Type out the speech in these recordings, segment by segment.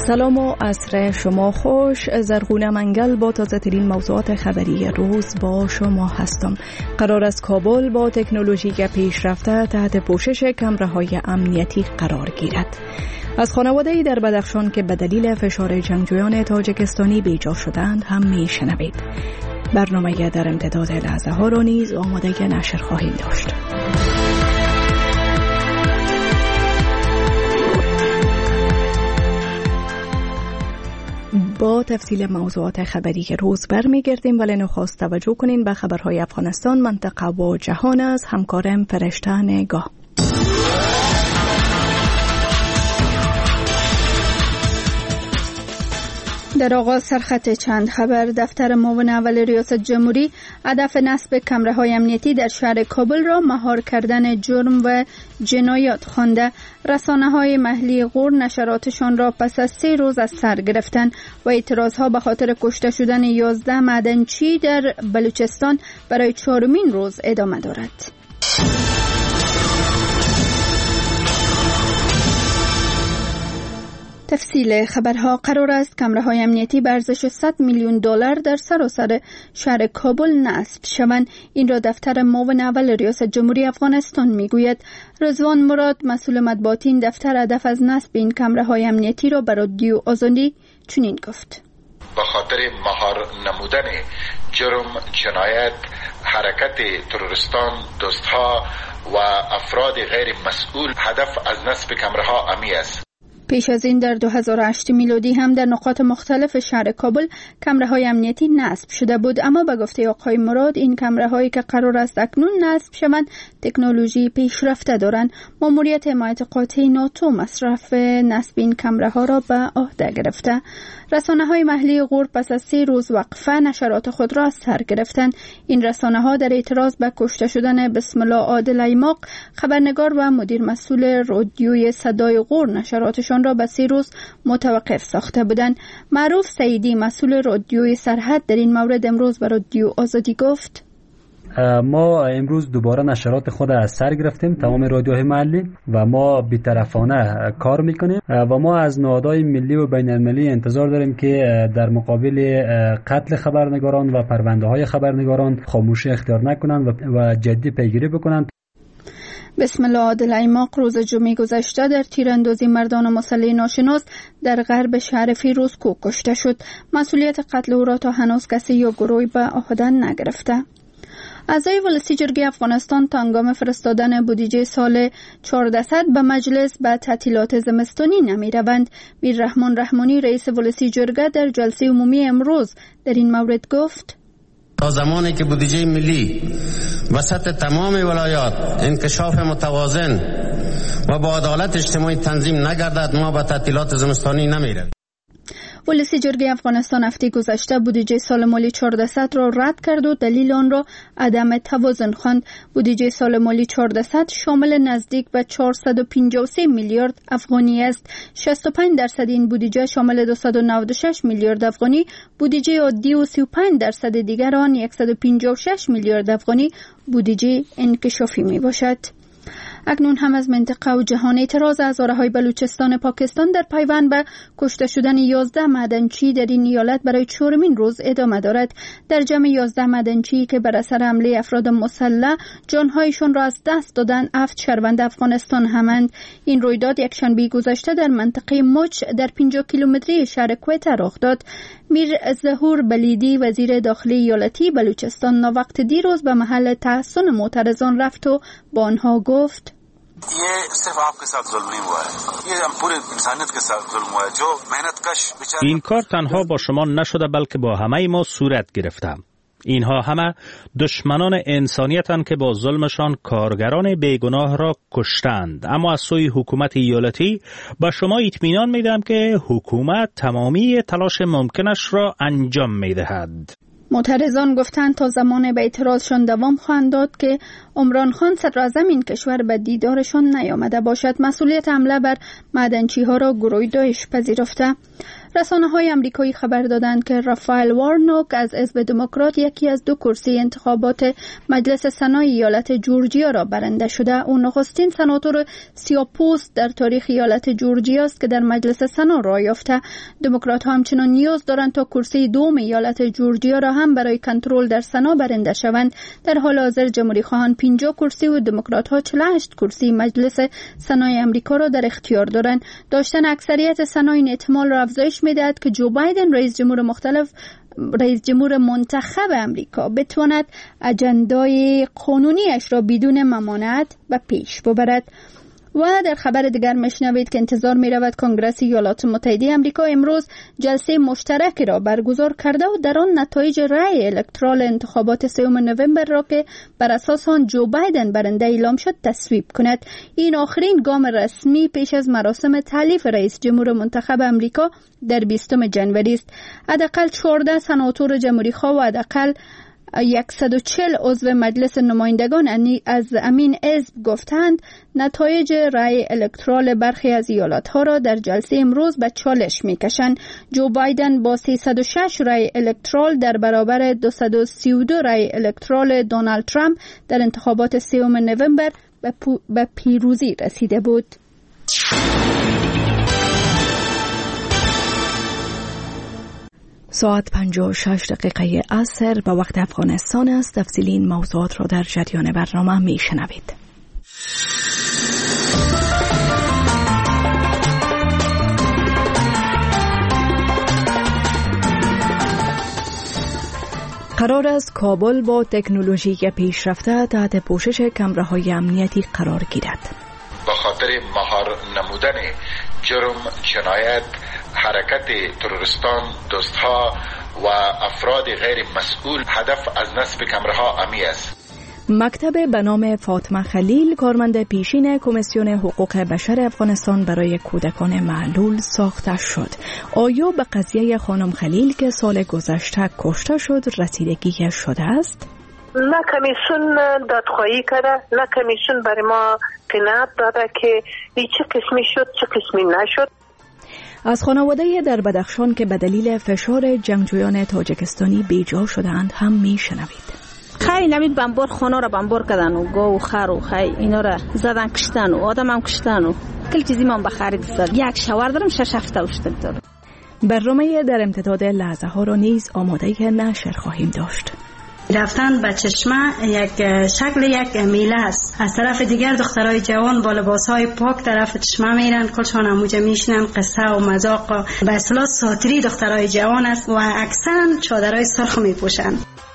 سلام و عصر شما خوش. زرغونه منگل با تازه ترین موضوعات خبری روز با شما هستم. قرار است کابل با تکنولوژی پیشرفته تحت پوشش کامراهای امنیتی قرار گیرد. از خانواده‌ای در بدخشان که به دلیل فشار جنگجویان تاجیکستانی بیجا شدند هم میشنوید. برنامه در امتداد لحظه ها را نیز آماده نشر خواهیم داشت. با تفصیل موضوعات خبری روز برمیگردیم، ولی نخست توجه کنین به خبرهای افغانستان، منطقه و جهان از همکارم فرشته نگاه. در آغاز سرخط چند خبر. دفتر معاون اول ریاست جمهوری هدف نصب کامراهای امنیتی در شهر کابل را مهار کردن جرم و جنایات خوانده. رسانه‌های محلی غور نشراتشان را پس از 3 روز از سر گرفتن و اعتراضها به خاطر کشته شدن 11 معدنچی در بلوچستان برای 4مین روز ادامه دارد. تفصیل خبرها. قرار است کامراهای امنیتی به ارزش $100 میلیون در سراسر شهر کابل نصب شوند. این را دفتر معاون اول ریاست جمهوری افغانستان میگوید. رضوان مراد مسئول مطبوعاتی این دفتر هدف از نصب این کامراهای امنیتی را به رادیو آزادی چنین گفت: به خاطر مهار نمودن جرم، جنایت، حرکت تروریستان، دوستها و افراد غیر مسئول، هدف از نصب کامراها امی است. پیش از این در 2008 میلادی هم در نقاط مختلف شهر کابل کامراهای امنیتی نصب شده بود، اما به گفته آقای مراد این کامراهایی که قرار است اکنون نصب شوند تکنولوژی پیشرفته دارند. ماموریت حمایت قاطع ناتو مصرف نصب این کامراها را به عهده گرفته. رسانه‌های محلی غور پس از 3 روز وقفه نشرات خود را از سر گرفتند. این رسانه‌ها در اعتراض به کشته شدن بسم الله عادل ایماق، خبرنگار و مدیر مسئول رادیوی صدای غور، نشراتشان را به 3 روز متوقف ساخته بودند. معروف سعیدی مسئول رادیوی سرحد در این مورد امروز به رادیو آزادی گفت: ما امروز دوباره نشرات خود از سر گرفتیم، تمام رادیوهای محلی، و ما بی‌طرفانه کار میکنیم و ما از نهادهای ملی و بین المللی انتظار داریم که در مقابل قتل خبرنگاران و پرونده های خبرنگاران خاموشی اختیار نکنند و جدی پیگیری بکنند. بسم الله عادل ایماق روز جمعه گذشته در تیراندازی مردان مسلح ناشناس در غرب شهر فیروزکوه کشته شد. مسئولیت قتل او را تا هنوز کسی یا گروهی به عهده نگرفته. اعضای ولسی جرگه افغانستان تا هنگام فرستادن بودجه سال 1400 به مجلس به تعطیلات زمستانی نمی روند. میر رحمان رحمانی رئیس ولسی جرگه در جلسه عمومی امروز در این مورد گفت: تا زمانی که بودجه ملی وسط تمام ولایات انکشاف متوازن و با عدالت اجتماعی تنظیم نگردد ما به تعطیلات زمستانی نمی رویم. ولسی جرگه افغانستان هفته گذشته بودجه سال مالی 1400 را رد کرد و دلیل آن را عدم توازن خواند. بودجه سال مالی 1400 شامل نزدیک به 453 میلیارد افغانی است. 65% این بودجه شامل 296 میلیارد افغانی بودجه عادی و 35% دیگر آن 156 میلیارد افغانی بودجه انکشافی می باشد. اکنون هم از منطقه و جهان اعتراض هزاره‌های بلوچستان پاکستان در پیوند به کشته شدن 11 معدنچی در این ایالت برای 4مین روز ادامه دارد. در جمع 11 معدنچی که بر اثر حمله افراد مسلح جانهایشان را از دست دادن 7 شهروند افغانستان همند. این رویداد یکشنبه گذشته در منطقه مچ در 50 کیلومتری شهر کویت رخ داد. میر ظهور بلیدی وزیر داخلی ایالتی بلوچستان ناوقت دیروز به محل تحصن معترضان رفت و با آنها گفت: این کار تنها با شما نشده بلکه با همه ما صورت گرفته. اینها همه دشمنان انسانیتند که با ظلمشان کارگران بیگناه را کشتند. اما از سوی حکومت ایالتی با شما اطمینان میدم که حکومت تمامی تلاش ممکنش را انجام میدهد. معترضان گفتند تا زمان به اعتراضشان دوام خواهند داد که عمران خان صدراعظم این کشور به دیدارشان نیامده باشد. مسئولیت حمله بر معدنچی ها را گروه داعش پذیرفته. رسانه‌های آمریکایی خبر دادند که رافائل وارنوک از حزب دموکرات یکی از 2 کرسی انتخابات مجلس سنای ایالت جورجیا را برنده شده. او نخستین سناتور سیاه‌پوست در تاریخ ایالت جورجیا است که در مجلس سنا رای یافته. دموکرات‌ها همچنان نیاز دارند تا کرسی دوم ایالت جورجیا را هم برای کنترل در سنا برنده شوند. در حال حاضر جمهوری‌خواهان 50 کرسی و دموکرات‌ها 48 کرسی مجلس سنای آمریکا را در اختیار دارند. داشتن اکثریت سنا این احتمال را افزایش می‌دهد که جو بایدن رئیس جمهور منتخب آمریکا بتواند اجندای قانونیش را بدون ممانعت به پیش ببرد. و در خبر دیگر میشنوید که انتظار می رود کنگره ایالات متحده آمریکا امروز جلسه مشترک را برگزار کرده و در آن نتایج رأی الکترال انتخابات 3 نوامبر را که بر اساس آن جو بایدن برنده اعلام شد تصویب کند. این آخرین گام رسمی پیش از مراسم تعلیف رئیس جمهور منتخب آمریکا در 20 ژانویه است. حداقل 14 سناتور جمهوری‌خواه و حداقل 140 عضو مجلس نمایندگان از امین حزب گفتند نتایج رأی الکترال برخی از ایالت‌ها را در جلسه امروز به چالش می‌کشند. جو بایدن با 306 رأی الکترال در برابر 232 رأی الکترال دونالد ترامپ در انتخابات 3 نوامبر به پیروزی رسیده بود. ساعت 56 دقیقه عصر به وقت افغانستان است. تفصیلی این موضوعات را در جریان برنامه می شنوید. قرار است کابل با تکنولوژی پیشرفته تحت پوشش کمره‌های امنیتی قرار گیرد. به خاطر مهار نمودن جرم، جنایت، حرکت تروریستان، دزدها و افراد غیر مسئول هدف از نصب کمره‌ها امی است. مکتب به نام فاطمه خلیل کارمند پیشین کمیسیون حقوق بشر افغانستان برای کودکان معلول ساخته شد. آیا به قضیه خانم خلیل که سال گذشته کشته شد رسیدگی شده است؟ نه کمیسیون دادخواهی کرده، نه کمیسیون برای ما قناعت داده که چه قسمی شد چه قسمی نشد. از خانواده در بدخشان که به دلیل فشار جنگجویان تاجیکستانی بیجا شدند هم می شنوید. خیلی نمید بمبار خانه را بمبار کردن و گاو و خر و خیلی اینا را زدن کشتن و آدم هم کشتن و کل چیزی من بخرید سر. یک شوار دارم 6 هفته اشتل دارم. برنامه در امتداد لحظه ها را نیز آماده نشر خواهیم داشت. رفتن به چشمه یک شکل یک میله است. از طرف دیگر دخترای جوان با لباسهای پاک طرف چشمه میرن، کلشان هموجه میشنن، قصه و مذاق به اصطلاح ساتری دخترای جوان است و اکثرا چادرای سرخ میپوشن.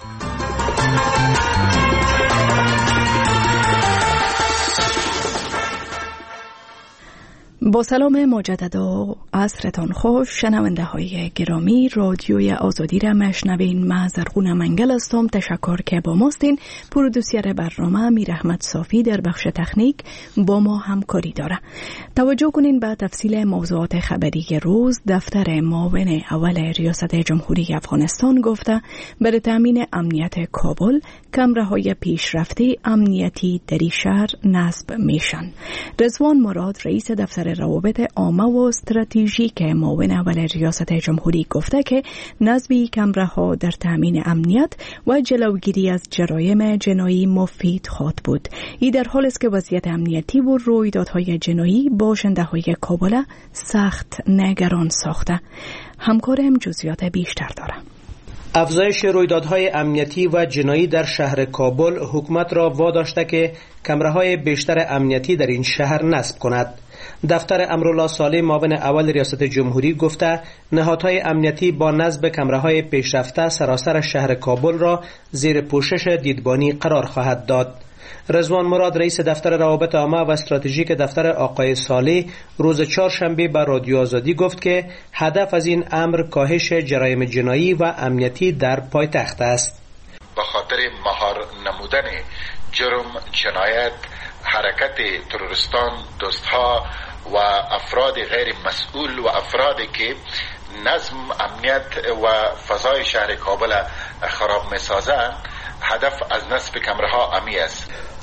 با سلام مجدد و عصرتان خوش. شنونده های گرامی رادیوی آزادی را مشنوین. من زرغونه منگل هستم. تشکر که با ماستین. پرودوسر برنامه میر احمد صافی در بخش تکنیک با ما همکاری داره. توجه کنین به تفصیل موضوعات خبری روز. دفتر معاون اول ریاست جمهوری افغانستان گفته برای تامین امنیت کابل کمره‌های پیشرفته امنیتی در شهر نصب میشن. رضوان مراد رئیس دفتر روابط عامه و استراتژیک معاون اول ریاست جمهوری گفته که نصب کمره‌ها در تامین امنیت و جلوگیری از جرایم جنایی مفید خواهد بود. این در حالی است که وضعیت امنیتی و رویدادهای جنایی باشنده‌های کابل سخت نگران ساخته. همکارم جزئیات بیشتر داره. افزایش رویدادهای امنیتی و جنایی در شهر کابل حکومت را واداشته که کمره‌های بیشتر امنیتی در این شهر نصب کند. دفتر امرالله صالح معاون اول ریاست جمهوری گفته نهادهای امنیتی با نصب کمره‌های پیشرفته سراسر شهر کابل را زیر پوشش دیدبانی قرار خواهد داد. رضوان مراد رئیس دفتر روابط عامه و استراتژیک دفتر آقای صالح روز چهارشنبه به رادیو آزادی گفت که هدف از این امر کاهش جرایم جنایی و امنیتی در پایتخت است. به خاطر مهار نمودن جرم، جنایت، حرکت تروریستان، دزدها و افراد غیر مسئول و افرادی که نظم، امنیت و فضای شهر کابل خراب می‌سازند، هدف از نصب کمره‌ها امی است.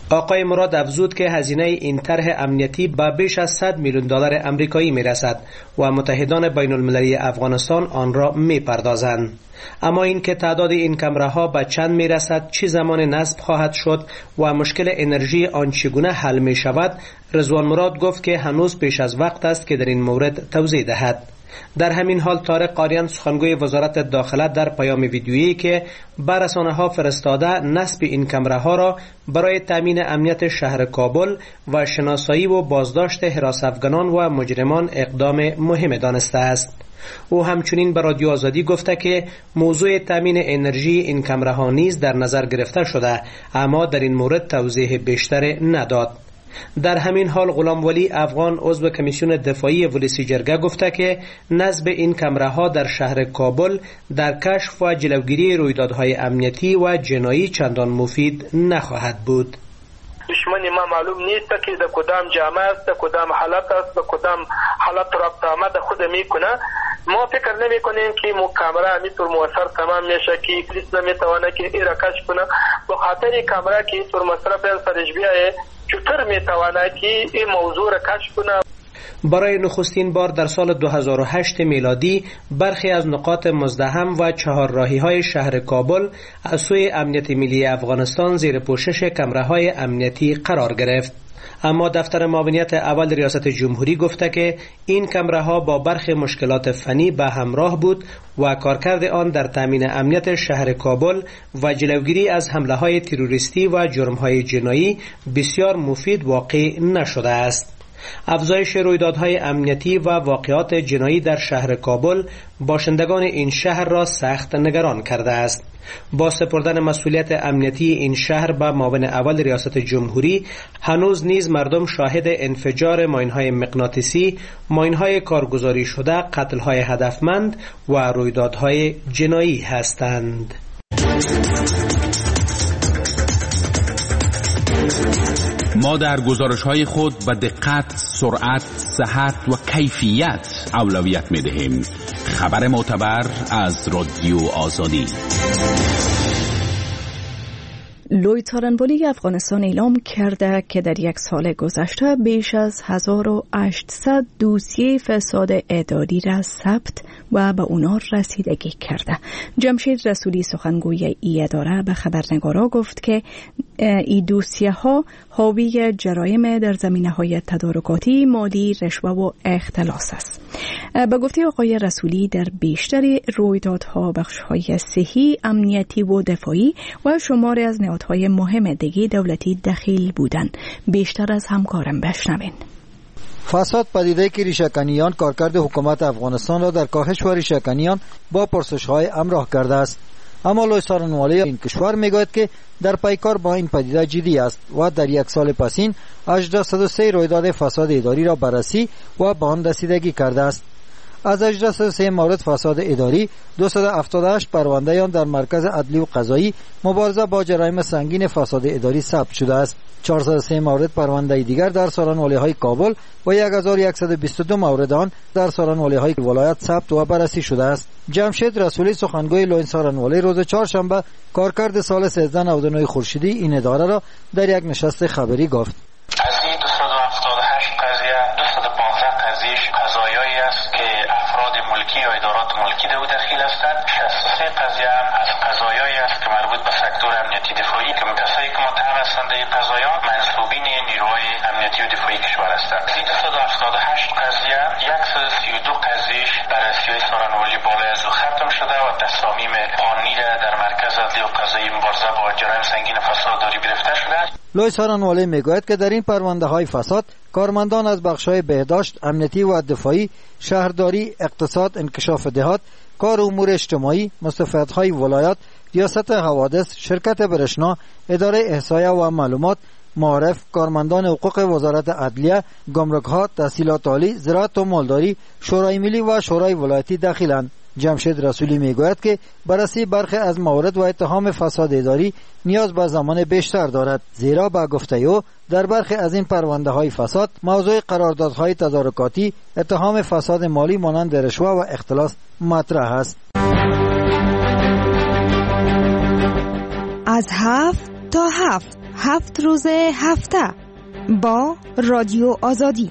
آقای مراد افزود که هزینه این طرح امنیتی به بیش از 100 میلیون دلار آمریکایی میرسد و متحدان بین المللی افغانستان آن را میپردازند. اما اینکه تعداد این کمره ها به چند میرسد، چه زمان نصب خواهد شد و مشکل انرژی آن چگونه حل می شود، رضوان مراد گفت که هنوز پیش از وقت است که در این مورد توضیح دهد. در همین حال طارق قاریان سخنگوی وزارت داخله در پیام ویدیویی که به رسانه‌ها فرستاده نصب این کمره ها را برای تامین امنیت شهر کابل و شناسایی و بازداشت حراس افغانان و مجرمان اقدام مهم دانسته است. او همچنین به رادیو آزادی گفته که موضوع تامین انرژی این کمره ها نیز در نظر گرفته شده، اما در این مورد توضیح بیشتر نداد. در همین حال غلام ولی افغان عضو کمیسیون دفاعی ولسی جرگه گفته که نصب این کمره ها در شهر کابل در کشف و جلوگیری رویدادهای امنیتی و جنایی چندان مفید نخواهد بود. دشمن ما معلوم نیست که در کدام جامعه است، در کدام حالت است، در کدام حالت رابطه آمد خود میکنه. ما فکر نمی کنیم که کامرا همینطور موثر تمام میشه که پلیس نمیتونه که این را کشف کنه. به خاطر کامرا که اینطور مصرف سرش بیایه چطور میتونه که این موضوع را کشف کنه. برای نخستین بار در سال 2008 میلادی برخی از نقاط مزدحم و چهارراهی‌های شهر کابل از سوی امنیت ملی افغانستان زیر پوشش کمره‌های امنیتی قرار گرفت. اما دفتر معاونیت اول ریاست جمهوری گفته که این کمره‌ها با برخی مشکلات فنی به همراه بود و کارکرد آن در تامین امنیت شهر کابل و جلوگیری از حمله‌های تروریستی و جرم‌های جنایی بسیار مفید واقع نشده است. افزایش رویدادهای امنیتی و واقعات جنایی در شهر کابل باشندگان این شهر را سخت نگران کرده است. با سپردن مسئولیت امنیتی این شهر به معاون اول ریاست جمهوری، هنوز نیز مردم شاهد انفجار ماین‌های مغناطیسی، ماین‌های کارگزاری شده، قتل‌های هدفمند و رویدادهای جنایی هستند. ما در گزارش‌های خود به دقت، سرعت، صحت و کیفیت اولویت می‌دهیم. خبر معتبر از رادیو آزادی. لوی تارنبولی افغانستان اعلام کرده که در یک سال گذشته بیش از 1800 دوسیه فساد اداری را ثبت و به اونا رسیدگی کرده. جمشید رسولی سخنگوی ای اداره به خبرنگارا گفت که این دوسیه ها حاوی جرایم در زمینه های تدارکاتی، مالی، رشوه و اختلاس است. به گفته آقای رسولی در بیشتر رویدادها بخش‌های صحی، امنیتی و دفاعی و شماری از نهادهای مهم دیگه دولتی دخیل بودند. بیشتر از همکارم بشنوین. فساد پدیده که ریشه‌کنیان کارکرد حکومت افغانستان را در کاهش و ریشه‌کنیان با پرسش‌های همراه کرده است. اما لوی سارنوالی این کشور میگوید که در پیکار با این پدیده جدی است و در یک سال پسین 803 رویداد فساد اداری را بررسی و به آن رسیدگی کرده است. از 803 مورد فساد اداری 278 پرونده آن در مرکز عدلی و قضایی مبارزه با جرایم سنگین فساد اداری ثبت شده است. 403 مورد پرونده دیگر در سارنوالی‌های کابل و 1122 مورد آن در سارنوالی‌های ولایت ثبت و بررسی شده است. جمشید رسولی سخنگوی لوی سارنوالی روز چهارشنبه کارکرد سال 1399 خورشیدی این اداره را در یک نشست خبری گفت. از این 278 قضیه 215 قضیهش قضایایی است که افراد ملکی یا ادارات ملکی در داخل هستند. 63 قضیه هم از قضایایی است که مربوط به سکتور امنیتی دفاعی که کسایی که متهم هستند این قضایا منصوبین نیروهای امنیتی و دفاعی کشور هستند. از این 278 قضیه 132 قضیهش بررسی‌های سارنوالی بالای از او ختم شده و تصامیم قانونی در مرکز عدلی و قضایی مبارزه با جرایم سنگین فساد اداری گرفته شده. لوی سارنوالی میگوید که در این پرونده‌های فساد کارمندان از بخش‌های بهداشت، امنیتی و دفاعی، شهرداری، اقتصاد، انکشاف دهات، کار امور اجتماعی، مستفیدهای ولایات، ریاست حوادث، شرکت برشنا، اداره احصایه و معلومات، معارف، کارمندان حقوق وزارت عدلیه، گمرک‌ها، تحصیلات عالی، زراعت و مالداری، شورای ملی و شورای ولایتی داخلند. جمشید رسولی میگوید که بررسی برخی از موارد و اتهام فساد اداری نیاز به زمان بیشتر دارد، زیرا به گفته او در برخی از این پرونده‌های فساد موضوع قراردادهای تدارکاتی، اتهام فساد مالی مانند رشوه و اختلاس مطرح است. از 7 تا 7 7 روز هفته با رادیو آزادی.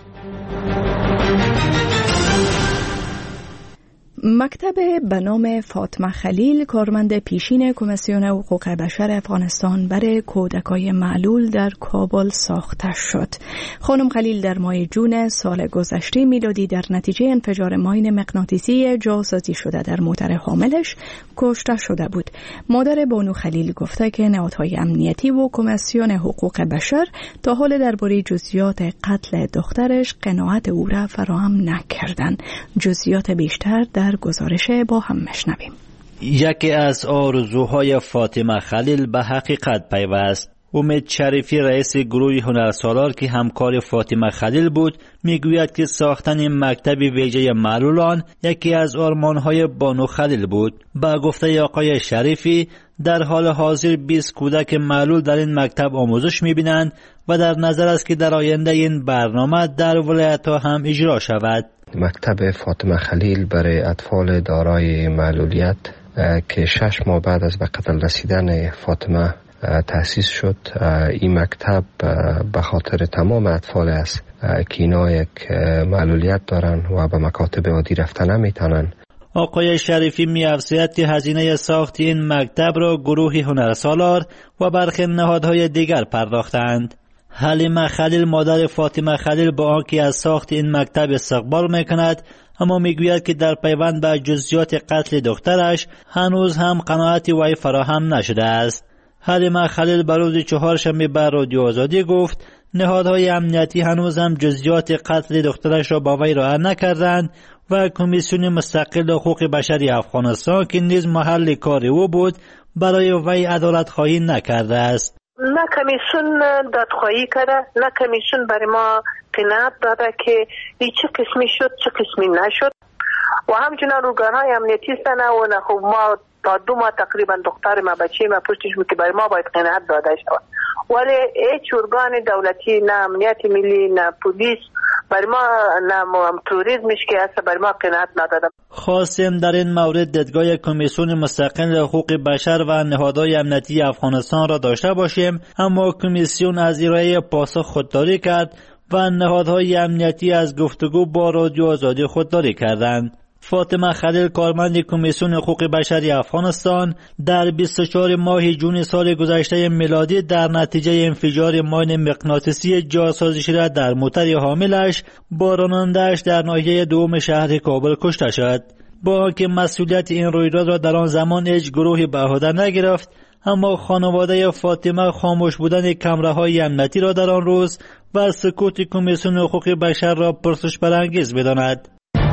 مکتب به نام فاطمه خلیل کارمند پیشین کمیسیون حقوق بشر افغانستان برای کودکای معلول در کابل ساخته شد. خانم خلیل در ماه جون سال گذشته میلادی در نتیجه انفجار ماین مغناطیسی جاسازی شده در موتر حاملش کشته شده بود. مادر بانو خلیل گفته که نهادهای امنیتی و کمیسیون حقوق بشر تا حال درباره جزئیات قتل دخترش قناعت او را فراهم نکردند. جزئیات بیشتر در گزارش با هم مشنویم. یکی از آرزوهای فاطمه خلیل به حقیقت پیوست. امید شریفی رئیس گروه هنرسالار که همکار فاطمه خلیل بود میگوید که ساختن مکتب ویژه معلولان یکی از آرمانهای بانو خلیل بود. با گفته آقای شریفی در حال حاضر 20 کودک معلول در این مکتب آموزش میبینند و در نظر است که در آینده این برنامه در ولایت‌ها هم اجرا شود. مکتب فاطمه خلیل برای اطفال دارای معلولیت که 6 ماه بعد از به قتل رسیدن فاطمه تأسیس شد. این مکتب به خاطر تمام اطفال است که اینا یک معلولیت دارن و به مکاتب عادی رفتن نمیتونن. آقای شریفی می‌افزاید که هزینه ساخت این مکتب را گروه هنرسالار و برخی نهادهای دیگر پرداختند. حلیمه خلیل مادر فاطمه خلیل با آنکه از ساخت این مکتب استقبال میکند، اما میگوید که در پیوند به جزئیات قتل دخترش هنوز هم قناعت وی فراهم نشده است. حلیمه خلیل به روز چهارشنبه به رادیو آزادی گفت نهادهای امنیتی هنوز هم جزئیات قتل دخترش را با وی رها نکردند و کمیسیون مستقل حقوق بشری افغانستان که نیز محل کار او بود برای وی عدالت خواهی نکرده است. نه کمیسیون دادخواهی کرده، نه کمیسیون برای ما قناعت داده که این چه قسمی شد چه قسمی نشد و همچنین ارگان‌های امنیتی هستند و نه خب ما تا 2 ماه تقریبا دختر ما بچه ما پشتش بود که برای ما باید قناعت داده شود، ولی هیچ ارگان دولتی نه امنیت ملی نه پلیس برای ما نه توریسمش که هست برای ما قناعت نداده. خواستیم در این مورد دیدگاه کمیسیون مستقل حقوق بشر و نهادهای امنیتی افغانستان را داشته باشیم، اما کمیسیون از ارائه پاسخ خودداری کرد و نهادهای امنیتی از گفتگو با رادیو آزادی خودداری کردند. فاطمه خلیل کارمند کمیسیون حقوق بشری افغانستان در 24 ماه جون سال گذشته میلادی در نتیجه انفجار ماین مغناطیسی جاسازی شده در موتر حاملش با راننده‌اش در ناحیه دوم شهر کابل کشته شد. با آنکه مسئولیت این رویداد را در آن زمان هیچ گروهی به عهده نگرفت، اما خانواده فاطمه خاموش بودن کامراهای امنیتی را در آن روز و سکوت کمیسیون حقوق بشر را پرسش برانگیز بداند.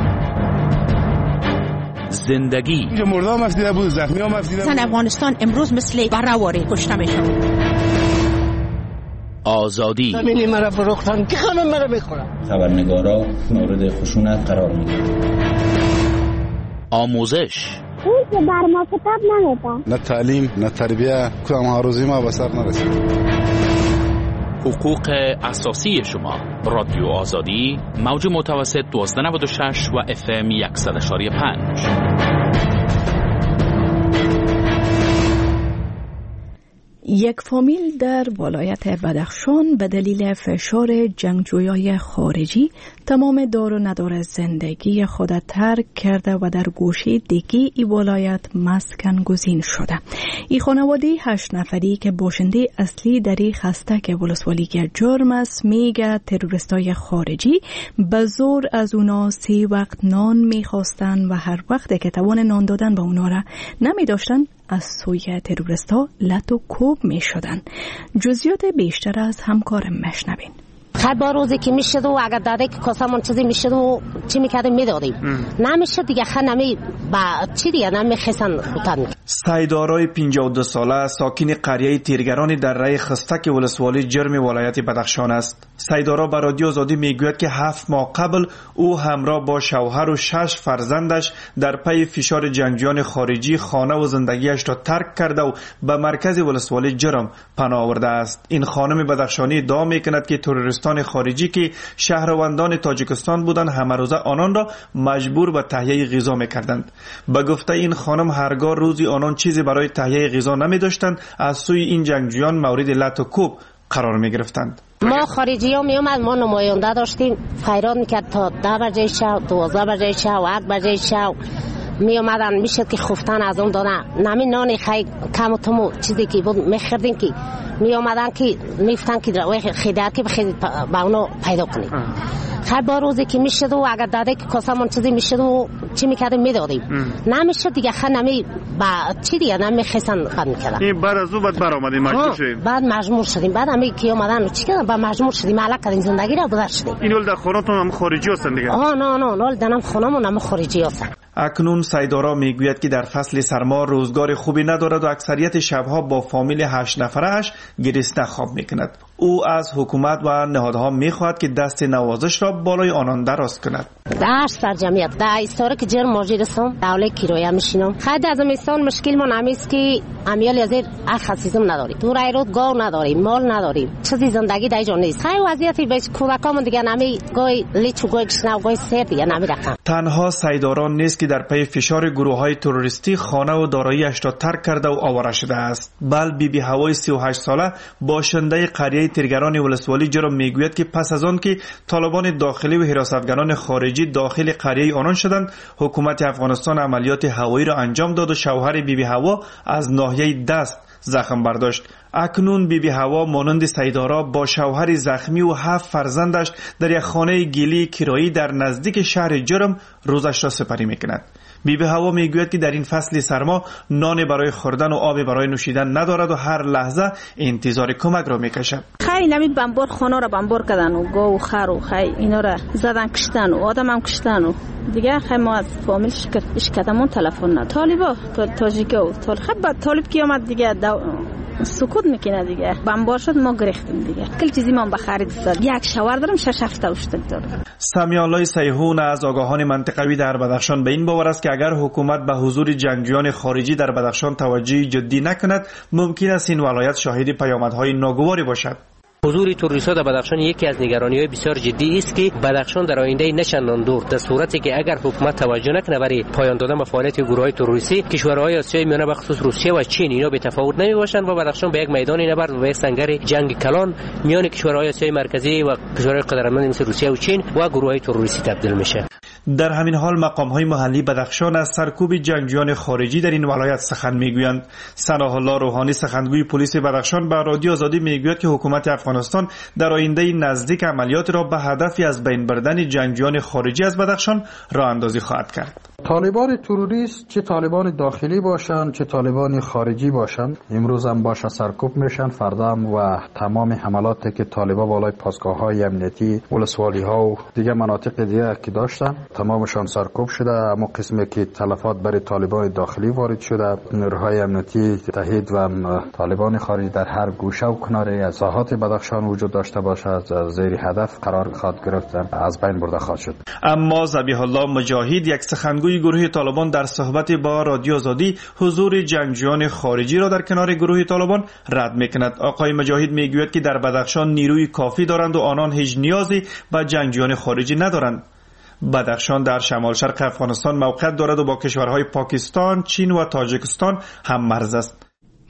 زندگی مردم مفیده بود، زخمی ها مفیده بود. افغانستان امروز مثل برآوری کشته میشن. آزادی زمینی مرا فروختن که همه مرا میخورن. خبرنگارا مورد خشونت قرار میگیرن. آموزش اون که بر ما کتاب نمیدن. نه تعلیم نه تربیه کدام هاروزی ما به سر نرسید. حقوق اساسی شما. رادیو آزادی موج متوسط 1296 و FM 100.5. یک فامیل در ولایت بدخشان به دلیل فشار جنگجویای خارجی تمام دار و ندار زندگی خود ترک کرده و در گوشه دیگی ای ولایت مسکن گزین شده. این خانواده 8 نفری که باشنده اصلی در این خستک ولسوالی جرم است میگه تروریستای خارجی به زور از اونا 3 وقت نان میخواستن و هر وقت که توان نان دادن به اونا را نمیداشتن از سوی تروریستا لط و کوب می شدن. جزئیات بیشتر از همکارم مشنوین. خیلی با روزی که میشد و اگر داده که کاسمون چیزی میشد و چی میکردیم میدادیم، نمیشد دیگه خنمی با چی دیگه نمیخستن خوتن. سیدارای 52 ساله ساکن قریه تیرگرانی در رای خستک ولسوالی جرم ولایت بدخشان است. سیدارا به رادیو آزادی میگوید که 7 ماه قبل او همراه با شوهر و 6 فرزندش در پی فشار جنگجویان خارجی خانه و زندگیش را ترک کرده و به مرکز ولسوالی جرم پناه آورده است. این خانم بدخشانی ادعا میکند که تروریستان خارجی که شهروندان تاجیکستان بودند همه روزه آنان را مجبور به تهیه غذا میکردند. به گفته این خانم هرگاه روزی آنان چیزی برای تهیه غذا نمی داشتند، از سوی این جنگجویان مورد لط و کوب قرار می گرفتند. ما خارجی ها می اومد، ما نماینده داشتیم، فیران میکرد تا 10 بجه شب، 12 بجه شب، 1 بجه شب می اومدن. میشد که خفتن از اون دادن نمی نانی خیلی کم و تمو چیزی که بود میخوردیم که می اومدن که میفتن که خیدر که بخیدید با اونو پیدا کنید. خیلی با روزی که میشد و اگر داده که کاسمون چیزی میشد و چی میکردیم میدادیم، نمیشد دیگه خیلی نمی با چی دیگه نمیخیستن قد میکردن. این بعد از او بعد برآمدیم مجبور شدیم، بعد مجبور شدیم، بعد همی که اومدن و چی کردن بعد مجبور شدیم علق کردیم زندگی را گذاشتیم. این ول در خونتون هم خارجی هستن دیگه؟ نه ول دنم خونمون هم خارجی هستن. اکنون سیدارا میگوید که در فصل سرما روزگار خوبی ندارد و اکثریت شبها با فامیل 8 نفرش گرسنه خواب میکند. او از حکومت و نهادها میخواهد که دست نوازش را بالای آنان دراز کند. در سرجمیت در ایستاره که جرم ماجرستم دوله کیرویا میشینم. خیلی از میستان مشکل من همیست که امیال یزید خصیصم نداریم، دور ایرود گاو نداریم، مال نداریم، چیزی زندگی در اینجا نیست. خیلی وضعیتی به کودکامون دیگه نمی گوی لیچو گوی گشنه گوی سر دیگه نمی رقم. تنها سیداران نیست که در پی فشار گروه‌های تروریستی خانه و دارایی‌اش را ترک کرده و آواره شده است، بل بیبی هوای 38 ساله باشنده قریه تیرگران ولسوالی جرم میگوید که پس از آن که طالبان داخلی و حراستگران خارجی داخل قریه آنان شدند، حکومت افغانستان عملیات هوایی را انجام داد و شوهر بیبی هوا از ناحیه دست زخم برداشت. اکنون بیبی هوا مانند سیدارا با شوهر زخمی و 7 فرزندش در یک خانه گلی کرایی در نزدیک شهر جرم روزش را سپری میکند. بیبی هوا میگوید که در این فصل سرما نان برای خوردن و آب برای نوشیدن ندارد و هر لحظه انتظار کمک را میکشد. خیلی نمی بمبار خانه را بمبار کردن و گاو و خر و خیلی اینا را زدن کشتن و آدم هم کشتن و دیگه خیلی ما از فامیل شکتمون تلفن نه طالبا تاجیکا و طالب که آمد دیگه سکوت میکنه دیگه بمبار شد ما گرفتیم دیگه کل چیزی ما بخرید داد. یک شوهر دارم 6 هفته اشتک دارم. سمیالله سیحون از آگاهان منطقوی در بدخشان به این باور است که اگر حکومت به حضور جنگجویان خارجی در بدخشان توجه جدی نکند ممکن است این ولایت شاهد پیامدهای ناگواری باشد. حضور توریست‌ها در بدخشان یکی از نگرانی‌های بسیار جدی است که بدخشان در آینده نشندان دور در صورتی که اگر حکومت توجه نکنه برای پایان دادن به فعالیت گروه‌های تروریستی، کشورهای آسیای میانه به خصوص روسیه و چین اینا به تفاوت نمی‌باشند و بدخشان به یک میدان نبرد و به یک سنگر جنگ کلان میان کشورهای آسیای مرکزی و کشورهای قدرتمند مثل روسیه و چین و گروه‌های تروریستی تبدیل میشه. در همین حال مقام‌های محلی بدخشان از سرکوب جنگجویان خارجی در این ولایت سخن میگویند. ثناء الله روحانی سخنگوی پلیس بدخشان به رادیو آزادی میگوید که حکومت افغانستان در آینده نزدیک عملیات را به هدفی از بین بردن جنگجویان خارجی از بدخشان راه اندازی خواهد کرد. طالبان تروریست چه طالبان داخلی باشند چه طالبان خارجی باشند امروز هم باشه سرکوب میشن، فردا هم و تمام حملاتی که طالبان بالای پاسگاه‌های امنیتی ولسوالی‌ها و دیگه مناطق دیگه که داشتن تمامشان سرکوب شده. اما قسمی که تلفات برای طالبان داخلی وارد شده، نیروهای امنیتی تحید و طالبان خارجی در هر گوشه و کناره از ساحات بدخشان وجود داشته باشه از زیر هدف قرار خواهد گرفت، از بین برده خواهد شد. اما ذبیح الله مجاهد یک سخنگوی گروه طالبان در صحبت با رادیو آزادی حضور جنگجویان خارجی را در کنار گروه طالبان رد میکند. آقای مجاهد میگوید که در بدخشان نیروی کافی دارند و آنان هیچ نیازی به جنگجویان خارجی ندارند. بدخشان در شمال شرق افغانستان موقعیت دارد و با کشورهای پاکستان، چین و تاجیکستان هم مرز است.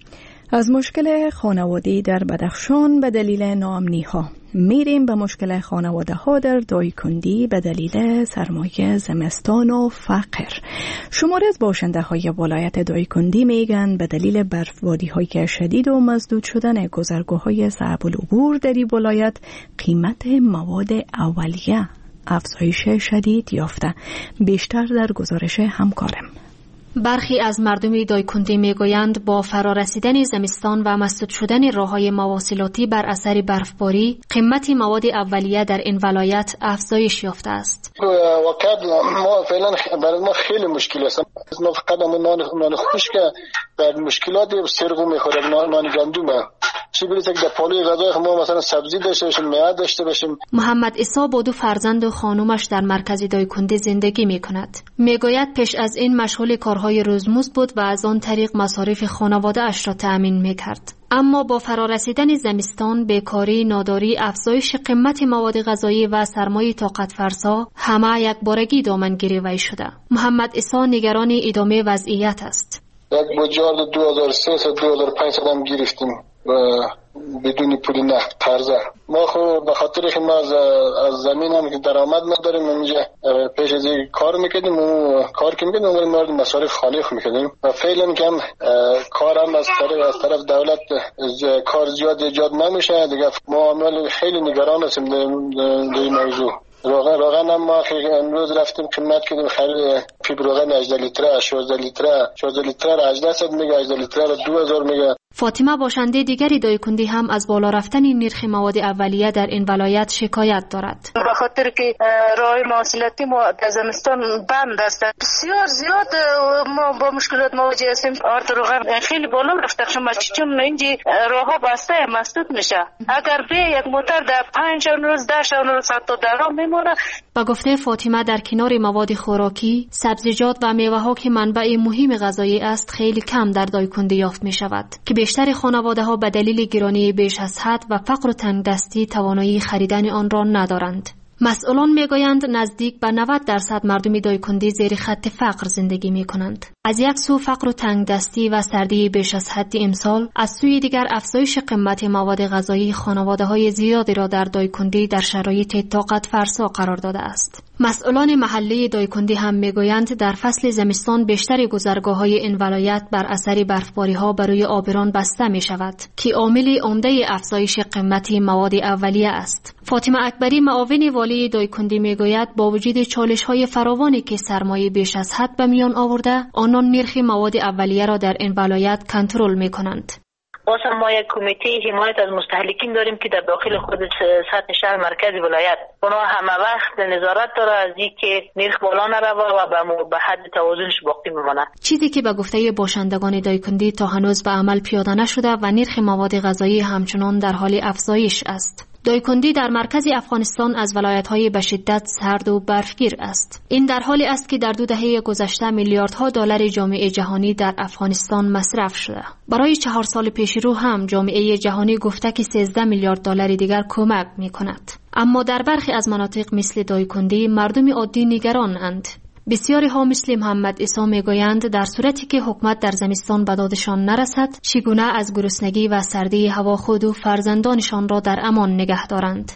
از مشکل خانوادگی در بدخشان به دلیل ناامنی ها میریم به مشکل خانواده ها در دایکندی به دلیل سرمایه زمستان و فقر. شماری از باشنده های ولایت دایکندی میگن به دلیل برفباری های شدید و مسدود شدن گذرگاه‌های صعب العبور در این ولایت قیمت مواد اولیه افزایش شدید یافته. بیشتر در گزارش همکارم. برخی از مردم دایکندی میگویند با فرارسیدن زمستان و مسدود شدن راه‌های مواصلاتی بر اثر برفباری قیمت مواد اولیه در این ولایت افزایش یافته است. واقعا ما فعلا برای ما خیلی مشکل است. ما فقط نان خشک بر مشکلات سرغو میخوریم، نان گندم چی برسه که در پالوی غذای ما مثلا سبزی داشته باشیم، میوه داشته باشیم. محمد عیسی با 2 فرزند و خانومش در مرکز دایکندی زندگی میکند. میگوید پیش از این مشغول کارهای روزمزد بود و از آن طریق مصارف خانواده اش را تأمین میکرد. اما با فرارسیدن زمستان، بیکاری، ناداری، افزایش قیمت مواد غذایی و سرمایه طاقت فرسا همه یک بارگی دامنگیری وی شده. محمد عیسی نگران ادامه وضعیت است. یک بجار 2300-2500 هم گرفتیم بدون پول نقد قرضه. ما خب به خاطر که ما از زمین هم که درآمد نداریم اینجا پیش از این کار میکردیم و کار که میکردیم ولی مورد مصارف خانه میکردیم و فعلا که هم کار هم از طرف دولت کار زیاد ایجاد نمیشه دیگه. ما عمل خیلی نگران هستیم در این موضوع. روغن هم ما امروز رفتیم قیمت کردیم خرید پیپ روغن 18 لیتره 16 لیتره 1800 میگه 18 لیتره 2000 میگه. فاطمه باشنده دیگری دایکندی هم از بالا رفتن نرخ مواد اولیه در این ولایت شکایت دارد. به خاطر که راه مواصلاتی ما در زمستان بند است، بسیار زیاد ما با مشکلات مواجه هستیم. آرد روغن خیلی بالا رفته، شما چون اینجا راهها بسته مسدود میشه. اگر به یک موتر در 5 روز 10 روز حتی درام میمونه. با گفته فاطمه در کنار مواد خوراکی، سبزیجات و میوه ها که منبع مهم غذایی است خیلی کم در دایکندی یافت می شود که بیشتر خانواده ها به دلیل گرانی بیش از حد و فقر و تنگدستی توانایی خریدن آن را ندارند. مسئولان میگویند نزدیک به 90% مردم دایکندی زیر خط فقر زندگی می کنند. از یک سو فقر و تنگدستی و سردی بیش از حد امسال، از سوی دیگر افزایش قیمت مواد غذایی خانواده های زیادی را در دایکندی در شرایط طاقت فرسا قرار داده است. مسئولان محلی دایکندی هم میگویند در فصل زمستان بیشتر گذرگاه های این ولایت بر اثر برفباری ها بر روی آبران بسته می شود که عامل عمده افزایش قیمت مواد اولیه است. فاطمه اکبری معاون والی دایکندی میگوید با وجود چالش های فراوانی که سرمایه بیش از حد به میان آورده، آنان نرخ مواد اولیه را در این ولایت کنترل می کنند. واسه ما یک کمیته حمایت از مستهلکین داریم که در داخل خود سطح شهر مرکز ولایت اونا همه وقت نظارت داره از اینکه نرخ بالا نره و به حد توازنش باقی بمانه. چیزی که به گفته باشندگان دایکندی تا هنوز به عمل پیاده نشده و نرخ مواد غذایی همچنان در حال افزایش است. دایکندی در مرکز افغانستان از ولایت‌های به شدت سرد و برفگیر است. این در حالی است که در 2 دهه گذشته میلیاردها دلار جامعه جهانی در افغانستان مصرف شده. برای 4 سال پیش رو هم جامعه جهانی گفته که 13 میلیارد دلار دیگر کمک می‌کند. اما در برخی از مناطق مثل دایکندی مردم عادی نگران اند. بسیاری ها مثل محمد عیسی میگویند در صورتی که حکومت در زمستان به دادشان نرسد، چگونه از گرسنگی و سردی هوا خود و فرزندانشان را در امان نگه دارند.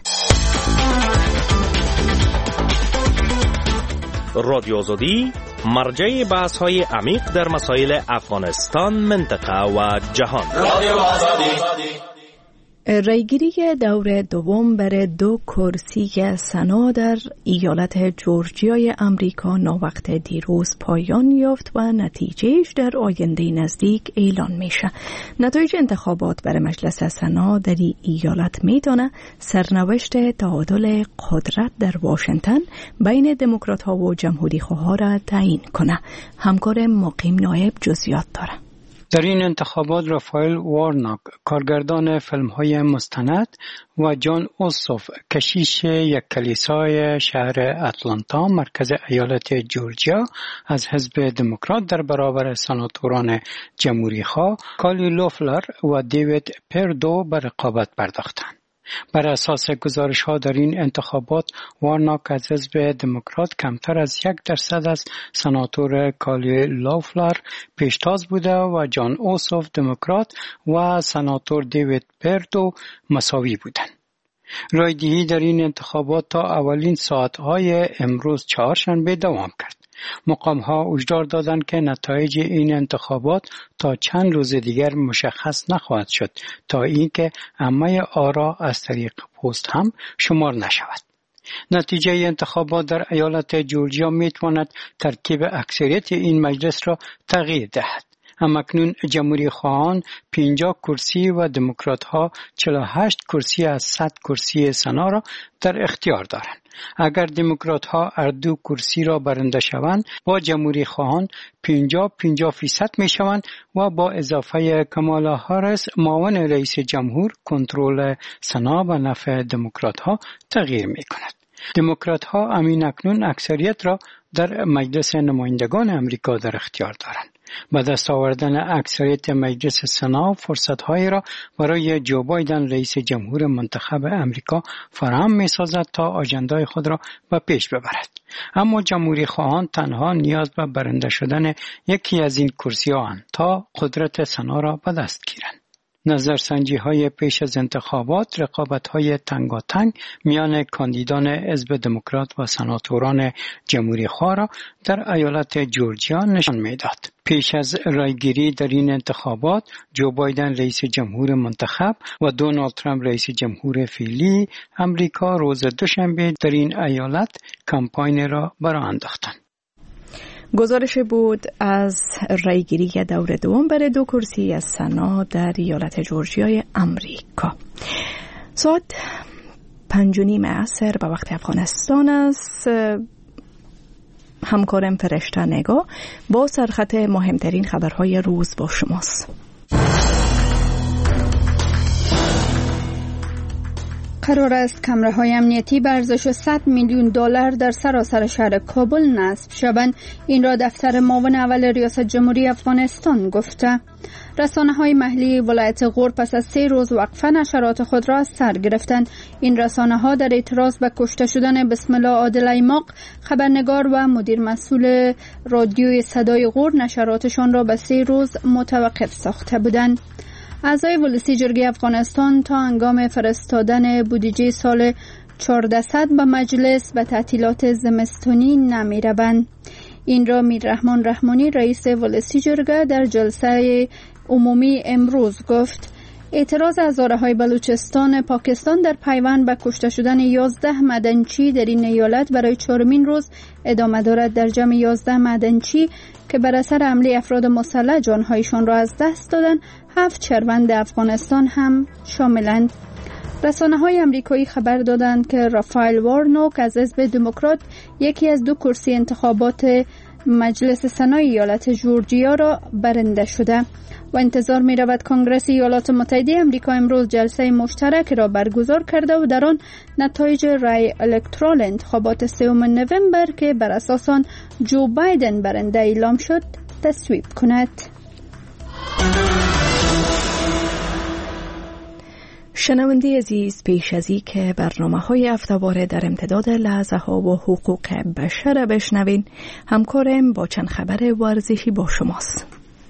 رادیو آزادی مرجع بحث های عمیق در مسائل افغانستان، منطقه و جهان. رادیو آزادی. رایگیری دور دوم برای 2 کرسی سنا در ایالت جورجیای امریکا ناوقت دیروز پایان یافت و نتیجهش در آینده نزدیک اعلان میشه. نتایج انتخابات برای مجلس سنا در ایالت میتونه سرنوشت تعادل قدرت در واشنگتن بین دموکرات ها و جمهوری خواه را تعیین کنه. همکار مقیم نایب جزئیات داره. در این انتخابات رافائل وارناک، کارگردان فیلم‌های مستند، و جان اوسوف، کشیش یک کلیسای شهر اتلانتا مرکز ایالت جورجیا از حزب دموکرات در برابر سناتوران جمهوری خواه کالی لوفلر و دیوید پردو به رقابت پرداختند. بر اساس گزارش ها در این انتخابات وارناک از حزب دموکرات کمتر از 1% از سناتور کالی لوفلر پیشتاز بوده و جان اوسوف دموکرات و سناتور دیوید پردو مساوی بودند. رایدهی در این انتخابات تا اولین ساعتهای امروز چهارشنبه دوام کرد. مقام ها هشدار دادند که نتایج این انتخابات تا چند روز دیگر مشخص نخواهد شد تا اینکه همه آرا از طریق پست هم شمار نشود. نتیجه انتخابات در ایالت جورجیا میتواند ترکیب اکثریت این مجلس را تغییر دهد. همکنون جمهوری خواهان 50 کرسی و دموکرات ها 48 کرسی از 100 کرسی سنا را در اختیار دارند. اگر دموکرات ها هر 2 کرسی را برنده شوند، با جمهوری خواهان 50% می شوند و با اضافه کامالا هاریس معاون رئیس جمهور کنترل سنا به نفع دموکرات ها تغییر می کند. دموکرات ها اکنون اکثریت را در مجلس نمایندگان امریکا در اختیار دارند. به دست آوردن اکثریت مجلس سنا فرصت‌هایی را برای جو بایدن رئیس جمهور منتخب امریکا فراهم می‌سازد تا آژندای خود را به پیش ببرد. اما جمهوری خواهان تنها نیاز به برنده شدن یکی از این کرسی‌هاند تا قدرت سنا را به دست گیرند. نظرسنجی‌های پیش از انتخابات رقابت‌های تنگاتنگ میان کاندیدان حزب دموکرات و سناتوران جمهوری خواه را در ایالت جورجیا نشان می‌داد. پیش از رایگیری در این انتخابات جو بایدن رئیس جمهور منتخب و دونالد ترامپ رئیس جمهور فعلی امریکا روز دوشنبه در این ایالت کمپاین را برآ انداختند. گزارش بود از رایگیری دور دوم برای 2 کرسی از سنا در ایالت جورجیای امریکا. ساعت 5:30 عصر به وقت افغانستان است. همکارم فرشته نگاه با سرخط مهمترین خبرهای روز با شماست. قرار است کامراهای امنیتی به ارزش $100 میلیون در سراسر شهر کابل نصب شوند. این را دفتر معاون اول ریاست جمهوری افغانستان گفته. رسانه‌های محلی ولایت غور پس از 3 روز وقفه نشرات خود را از سر گرفتند. این رسانه‌ها در اعتراض به کشته شدن بسم الله عادل ایماق خبرنگار و مدیر مسئول رادیوی صدای غور نشراتشان را به 3 روز متوقف ساخته بودند. اعضای ولسی جرگه افغانستان تا هنگام فرستادن بودجه سال 1400 به مجلس به تعطیلات زمستانی نمی روند. این را میررحمان رحمانی رئیس ولسی جرگه در جلسه عمومی امروز گفت. اعتراض هزاره‌های بلوچستان پاکستان در پیوند به کشته شدن 11 معدنچی در این ایالت برای 4مین روز ادامه دارد. در جمع 11 معدنچی که بر اثر حمله افراد مسلح جانهایشان را از دست دادند 7 شهروند افغانستان هم شاملند. رسانه‌های آمریکایی خبر دادند که رافائل وارنوک از حزب دموکرات یکی از 2 کرسی انتخابات مجلس سنای ایالت جورجیا را برنده شده و انتظار می رود کنگره ایالات متحده آمریکا امروز جلسه مشترک را برگزار کرده و در آن نتایج رای الکترال انتخابات 3 نوامبر که بر اساس آن جو بایدن برنده اعلام شد تصویب کند. شنونده عزیز، پیش از این که برنامه‌های هفته‌واره در امتداد لحظه‌ها و حقوق بشر بشنوین، همکارم با چند خبر ورزشی با شماست.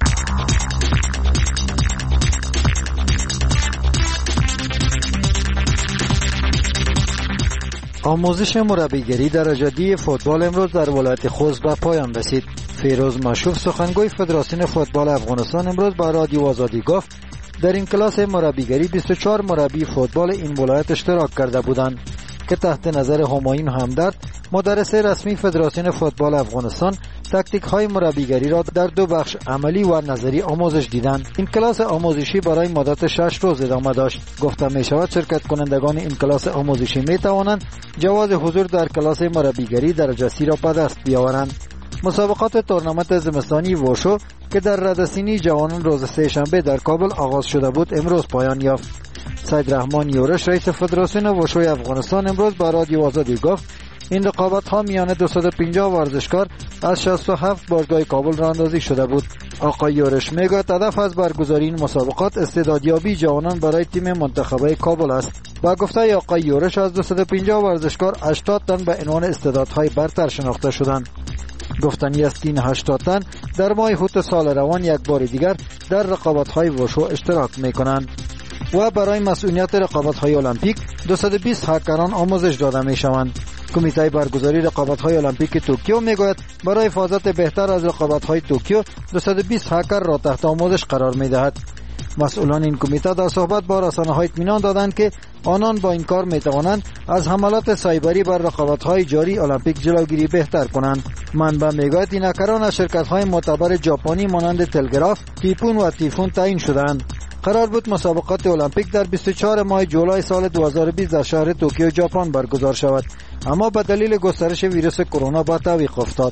آموزش مربیگری درجه دی فوتبال امروز در ولایت خوست به پایان رسید. فیروز مشوف سخنگوی فدراسیون فوتبال افغانستان امروز با رادیو آزادی گفت در این کلاس مربیگری 24 مربی فوتبال این ولایت اشتراک کرده بودند که تحت نظر همایون همدرد مدرس رسمی فدراسیون فوتبال افغانستان تاکتیک های مربیگری را در 2 بخش عملی و نظری آموزش دیدند. این کلاس آموزشی برای مدت 6 روز ادامه داشت. گفته می شود شرکت کنندگان این کلاس آموزشی می توانند جواز حضور در کلاس مربیگری درجه C را به دست بیاورند. مسابقات تورنمنت زمستانی ووشو که در ردسینی جوانان روز 3 شنبه در کابل آغاز شده بود امروز پایان یافت. سید رحمان یورش رئیس فدراسیون ووشوی افغانستان امروز با رادیو آزادی گفت این رقابت ها میان 250 ورزشکار از 67 باشگاه کابل راندازی شده بود. آقای یورش میگوید هدف از برگزاری این مسابقات استعدادیابی جوانان برای تیم منتخبه کابل است. با گفته آقای یورش از 250 ورزشکار 80 تن به عنوان استعدادهای برتر شناخته شدند. گفتنی است که این 80 تن در ماه هوت سال روان یک بار دیگر در رقابت‌های ووشو اشتراک می‌کنند و برای مسئولیت رقابت‌های المپیک 220 هکران آموزش داده می‌شوند. کمیته برگزاری رقابت‌های المپیک توکیو میگوید برای حفاظت بهتر از رقابت‌های توکیو 220 هکر را تحت آموزش قرار می‌دهد. مسئولان این کمیته در صحبت با رسانه‌ها اطمینان دادند که آنان با این کار می‌توانند از حملات سایبری بر رقابت‌های جاری المپیک جلوگیری بهتر کنند. منبع میگوید این هکران از شرکت‌های معتبر ژاپنی مانند تلگراف، تیپون و تیفون تعیین شدند. قرار بود مسابقات المپیک در 24 ماه جولای سال 2020 در شهر توکیو ژاپن برگزار شود، اما به دلیل گسترش ویروس کرونا با تعویق افتاد.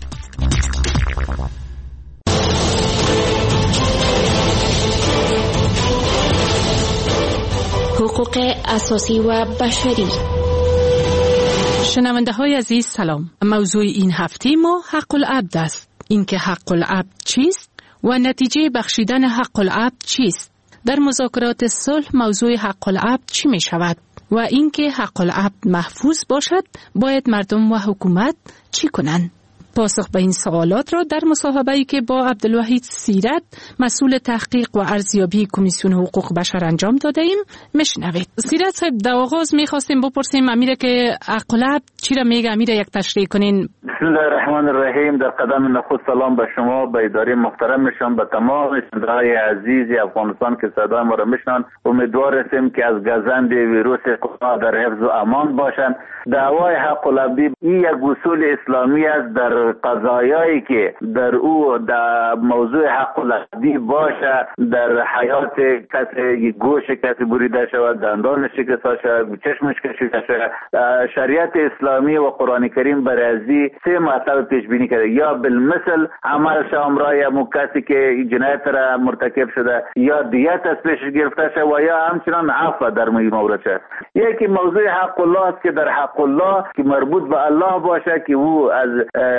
حقوق اساسی و بشری. شنونده های عزیز سلام. موضوع این هفته ما حق العبد است. اینکه حق العبد چیست و نتیجه بخشیدن حق العبد چیست؟ در مذاکرات صلح موضوع حق العبد چی می شود؟ و اینکه حق العبد محفوظ باشد باید مردم و حکومت چی کنند؟ پاسخ به این سوالات را در مصاحبه‌ای که با عبدالوحید سیرت مسئول تحقیق و ارزیابی کمیسیون حقوق بشر انجام داده ایم میشنوید. سیرت صاحب، در آغاز میخواستیم بپرسیم امیره که حق العبد چی را میگه، امیره یک تشریح کنین. بسم الله الرحمن الرحیم. در قدم نخست سلام به شما، به اداره محترمشان، به تمام شنوندگان عزیز افغانستان که صدای ما را میشنوند. امیدوار هستیم که از گزند ویروس کرونا در حفظ و امان باشند. دعوای حق العبد این یک اصول اسلامی است در قضایایی که در او در موضوع حق العبد باشه، در حیات کسی گوش کسی بریده شود، دندانش شکسته شود، چشمش کشیده شود. شریعت اسلامی و قرآن کریم برای سه مطلب پیش بینی کرده: یا بالمثل عمل شامرای امو کسی که جنایت را مرتکب شده، یا دیت از پیش گرفته شده و یا همچنان عفو در این مورد شد. یکی موضوع حق الله است که در حق الله که مربوط به الله باشه، که او از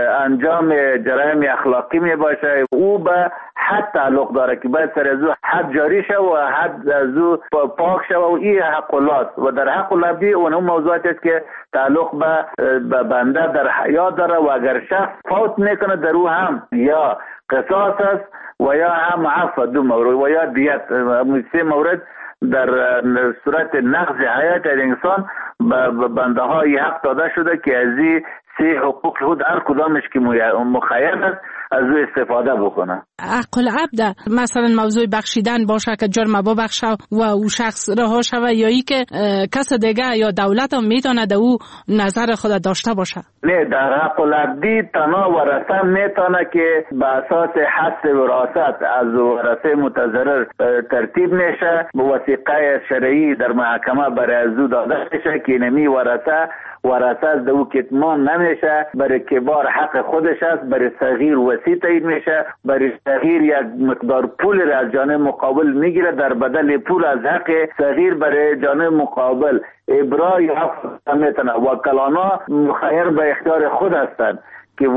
انجام جرایم اخلاقی می باشه، او به حد تعلق داره که باید سر از او حد جاری شه و حد از او پاک شه و این حق الله است. و در حق الله اون موضوعات است که تعلق به بنده در حیات داره و اگر شخص فوت میکنه در او هم یا قصاص است و یا هم عفو، دو مورد و یا دیت. سه مورد در صورت نقض حیات انسان به بنده های حق داده شده که از این سه حقوق خود هر کدامش که مخیر است از او استفاده بکنه. حق العبد مثلا موضوع بخشیدن باشه که جرم ببخشه و او شخص رها شوه، یا ای که کس دیگه یا دولت هم میتونه در او نظر خود داشته باشه؟ نه، در حق العبد تنها ورثه میتونه که به اساس حس وراثت از ورثه متضرر ترتیب میشه، به وثیقه شرعی در محکمه برای از او داده میشه که نمی ورثه از دو کتمان نمیشه، برای کبار حق خودش است، برای صغیر وصی تعیین میشه، برای صغیر یک مقدار پول را از جانب مقابل میگیره، در بدل پول از حق صغیر برای جانب مقابل ابرای حق میتونه. وکلانا مخیر به اختیار خود هستند که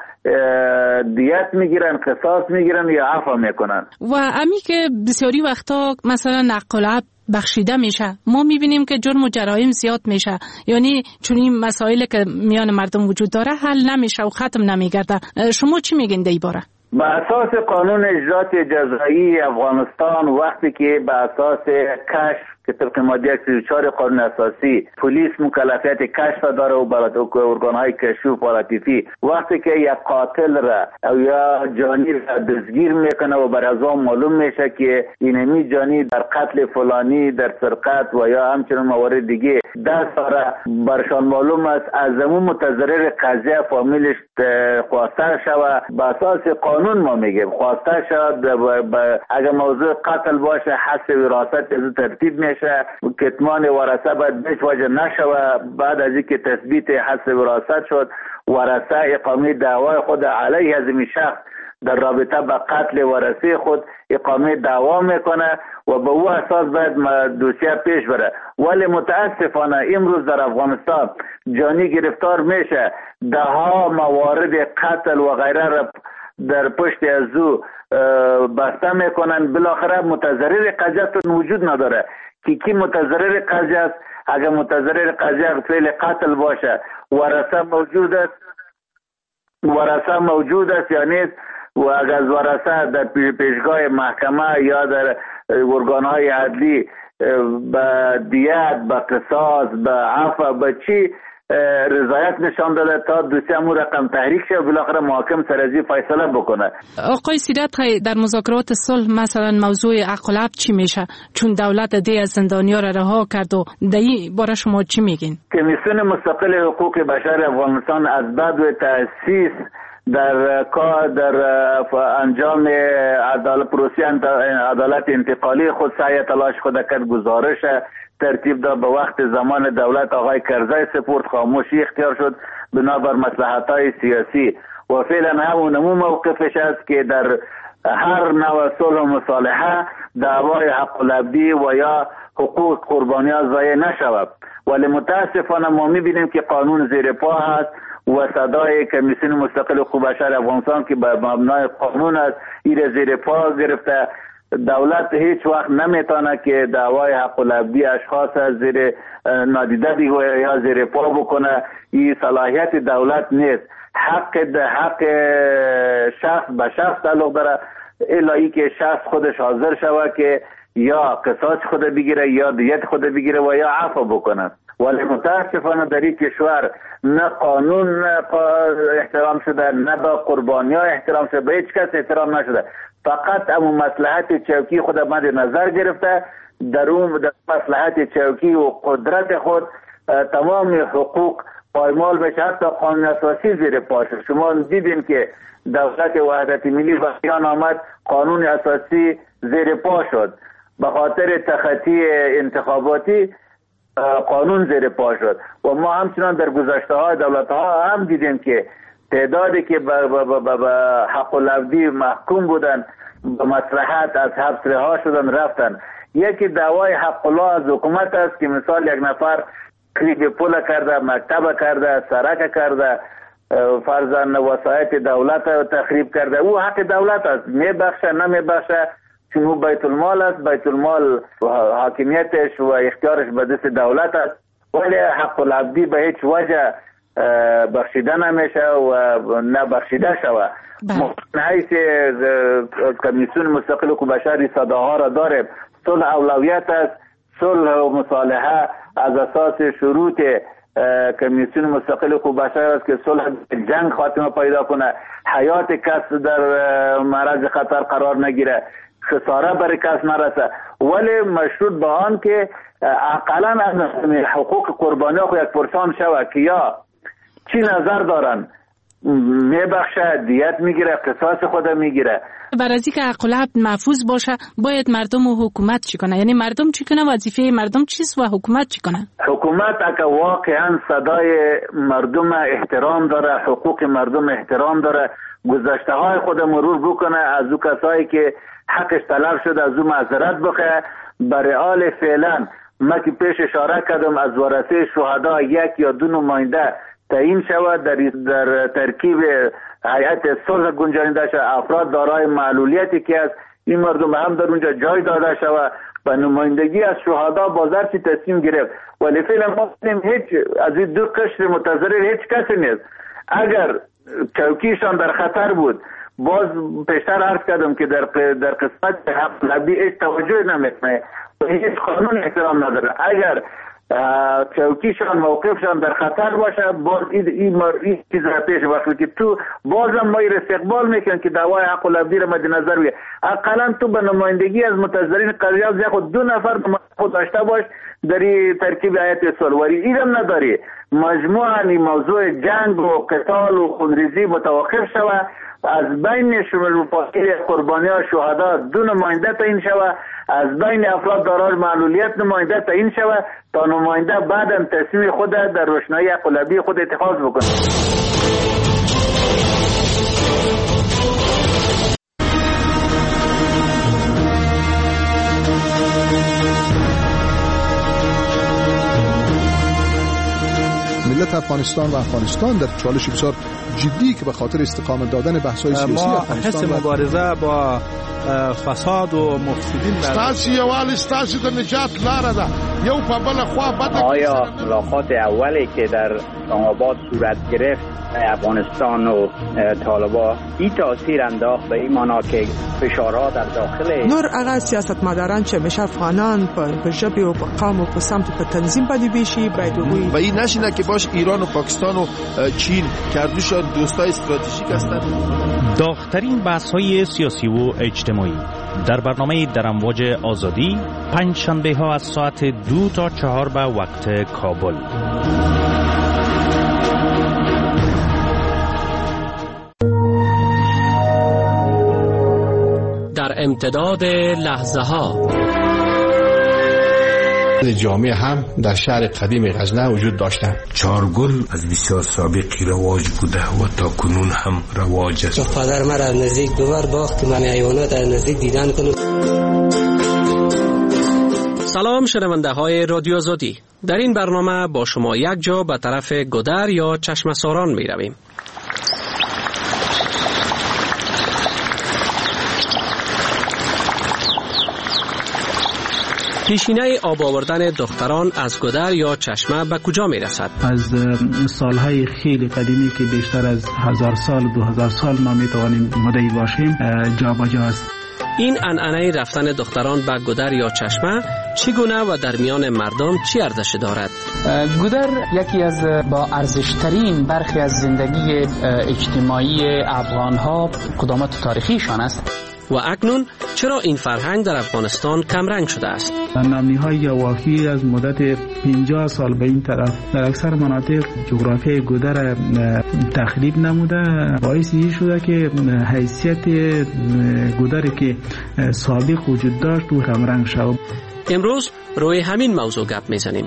دیت میگیرن، قصاص میگیرن یا عفو میکنن. و امی که بسیاری وقتا مثلا حق العبد بخشیده میشه، ما میبینیم که جرم و جرایم زیاد میشه، یعنی چون این مسائل که میان مردم وجود داره حل نمیشه و ختم نمیگرده. شما چی میگین در این باره؟ به اساس قانون اجرات جزایی افغانستان وقتی که به اساس کشف که طبق ماده 134 قانون اساسی پلیس مکلفیت کشف داره و برای ارگانهای کشفی و پاراتیفی، وقتی که یک قاتل را او یا جانی را دستگیر میکنه و بر از آن معلوم میشه که اینمی جانی در قتل فلانی، در سرقت و یا همچنین موارد دیگه دست داره، برشان معلوم است، از اون متضرر قضیه فامیلش خواسته شود. به اساس قانون ما میگیم خواسته شود، اگر موضوع قتل باشه حس وراثت از ترتیب میشه، کتمان ورثه باید بیش وجه نشوه. بعد از اینکه تثبیت حس وراثت شد، ورثه اقامه دعوای خود علیه از این شخص در رابطه با قتل ورثه خود اقامه دعوا میکنه و به او اساس باید دوسیه پیش بره. ولی متاسفانه امروز در افغانستان جانی گرفتار میشه، ده ها موارد قتل و غیره را در پشت از او بسته میکنن، بالاخره متضرر قضیه وجود نداره که کی متضرر قضیه است. اگر متضرر قضیه فعل قتل باشه، ورثه موجود است یا نیست، و اگر از ورثه در پیشگاه محکمه یا در ارگانهای عدلی به دیت، به قصاص، به عفو، به چی رضایت نشان داده تا دوسیه همون رقم تحریک شه و بالاخره محاکم سرازی فیصله بکنه. آقای سیرت، در مذاکرات صلح مثلا موضوع حق العبد چی میشه؟ چون دولت دی از زندانیا را رها کرد و دی باره شما چی میگین؟ کمیسیون مستقل حقوق بشر افغانستان از بعد و تأسیس در انجام پروسه عدالت انتقالی خود سعی تلاش خود کرد، گزارش ترتیب داد. به وقت زمان دولت آقای کرزی سپرد، خاموشی اختیار شد بنابر مصلحت‌های سیاسی و فعلا همون موقفش است که در هر نوع صلح و مصالحه دعوای حق العبد و یا حقوق قربانیان ضایع نشود. ولی متاسفانه ما می‌بینیم که قانون زیر پا هست و صدای کمیسیون مستقل حقوق بشر افغانستان که به مبنای قانون است این زیر پا گرفته. دولت هیچ وقت نمیتونه که دعوای حق العبدی اشخاص از زیر نادیده بگیره یا زیر پا بکنه. این صلاحیت دولت نیست. حق شخص به شخص تعلق داره، الهی که شخص خودش حاضر شود که یا قصاص خود بگیره یا دیت خود بگیره و یا عفو بکنه. ولی متاسفانه در این کشور نه قانون احترام شده، نه به قربانی ها احترام شده، به هیچ کس احترام نشده. فقط امو مصلحت چوکی خود مد نظر گرفته، در مصلحت چوکی و قدرت خود تمام حقوق پایمال بشه، حتی قانون اساسی زیر پا شد. شما دیدین که دولت وحدت ملی بخیان آمد، قانون اساسی زیر پا شد، به خاطر تخطی انتخاباتی قانون زیر پا شد. و ما همچنان در گذشته های دولت ها هم دیدیم که تعدادی که به حق العبدی محکوم بودن به مصلحت از حبس رها شدن رفتن. یکی دعوای حق الله از حکومت است که مثال یک نفر تخریب پول کرده، مکتب کرده، سرک کرده، فرزن وسایت دولت تخریب کرده، او حق دولت است، میبخشه نمیبخشه چون او بیت المال است. بیت المال حاکمیتش و اختیارش به دست دولت است، ولی حق العبدی به هیچ وجه بخشیده نمیشه و نبخشیده شود. حیث کمیسیون مستقل حقوق بشر صداها را داریم. صلح اولویت است، صلح و مصالحه از اساس شروط کمیسیون مستقل حقوق بشر است که صلح جنگ خاتمه پیدا کنه، حیات کس در معرض خطر قرار نگیره، خساره برای کس نرسه، ولی مشروط به آن که اقلا حقوق قربانی خود یک پرسان شود که یا چی نظر دارن، میبخشه، دیت میگیره، قصاص خود میگیره. برای از اینکه حق العبد محفوظ باشه باید مردم و حکومت چی کنه؟ یعنی مردم چی کنه؟ وظیفه مردم چیست و حکومت چی کنه؟ حکومت اگه واقعا صدای مردم احترام داره، حقوق مردم احترام داره، گذشته های خود مرور بکنه، از او کسایی که حقش طلب شده از او معذرت بخواه. برای حال فعلا ما که پیش اشاره کردم از ورثه شهدا یک یا دو نماینده تعیین شود در ترکیب هیئت صلح گنجانیده شود، افراد دارای معلولیتی که از این مردم هم در اونجا جای داده شود و نمایندگی از شهدا بازار چی تصمیم گرفت. ولی فعلا ما هیچ از این دو قشر متضرر هیچ کسی نیست. اگر چوکیشان در خطر بود، باز پیشتر عرض کردم که در قسمت حق العبدی هیچ توجه نمیکنه و هیچ قانون احترام نداره. اگر چوکیشان موقفشان در خطر باشه، باز این چیز را پیش وقتی که تو بازم ما این استقبال میکنن که دعوای حق العبدی را مد نظر بگیر. اقلا تو به نمایندگی از متضررین قضیه از خود دو نفر خود داشته باش در ترکیب هیئت صلح، ولی اینم نداری. مجموعاً این موضوع جنگ و قتال و خونریزی متوقف شود، از بین شمول مفاصل قربانی ها شهدا دو نماینده تعیین شود، از بین افراد دارای معلولیت نماینده تعیین شود تا نماینده بعداً تصمیم خود در روشنایی حق العبدی خود اتخاذ بکنه. ملت افغانستان و افغانستان در چالش بسیار جدی که به خاطر استقامت دادن بحث‌های سیاسی افغانستان حس مبارزه با فساد و مفسدین ستاسي یوال ستاسي د نجات لار ده یو په بل خوا بد. آیا ملاقات اولی که در آباد صورت گرفت افغانستان و طالبان این تاثیر انداخت به این معنا که فشارها در داخل نور هغه سیاستمداران چې مشه افغانان په ژبې او په قوم او په سمت په تنظیم باندې بشي باید و این نشینه که باش ایران و پاکستان و چین کردوش دوستای استراتژیک هستند. داغ‌ترین بحث‌های سیاسی و اجتماعی در برنامه در امواج آزادی پنج شنبه ها از ساعت 2 تا 4 به وقت کابل. در امتداد لحظه ها جامعه هم در شهر قدیم غزنه وجود داشتند. چارگل از بسیار سابقی رواج بوده و تا کنون هم رواج است. پدر مرا از نزدیک دوبار باخت که من حیوانات از نزدیک دیدن کنم. سلام شنونده های رادیو آزادی. در این برنامه با شما یک جا به طرف گودر یا چشمه ساران می رویم. پیشینه آب آوردن دختران از گودر یا چشمه به کجا می رسد؟ از سالهای خیلی قدیمی که بیشتر از 1000 سال 2000 سال ما می توانیم مدعی باشیم جا با جا است. این عنعنه رفتن دختران به گودر یا چشمه چگونه و در میان مردم چی ارزش دارد؟ گودر یکی از با ارزشترین برخی از زندگی اجتماعی افغان‌ها قدامت تاریخیشان است. و اکنون چرا این فرهنگ در افغانستان کمرنگ شده است؟ نامی‌های یواخی از مدت 50 سال به این طرف در اکثر مناطق جغرافیای گودر تخریب نموده، باعث این شده که حیثیت گودر که سابق وجود داشت او کمرنگ شد. امروز روی همین موضوع گپ میزنیم.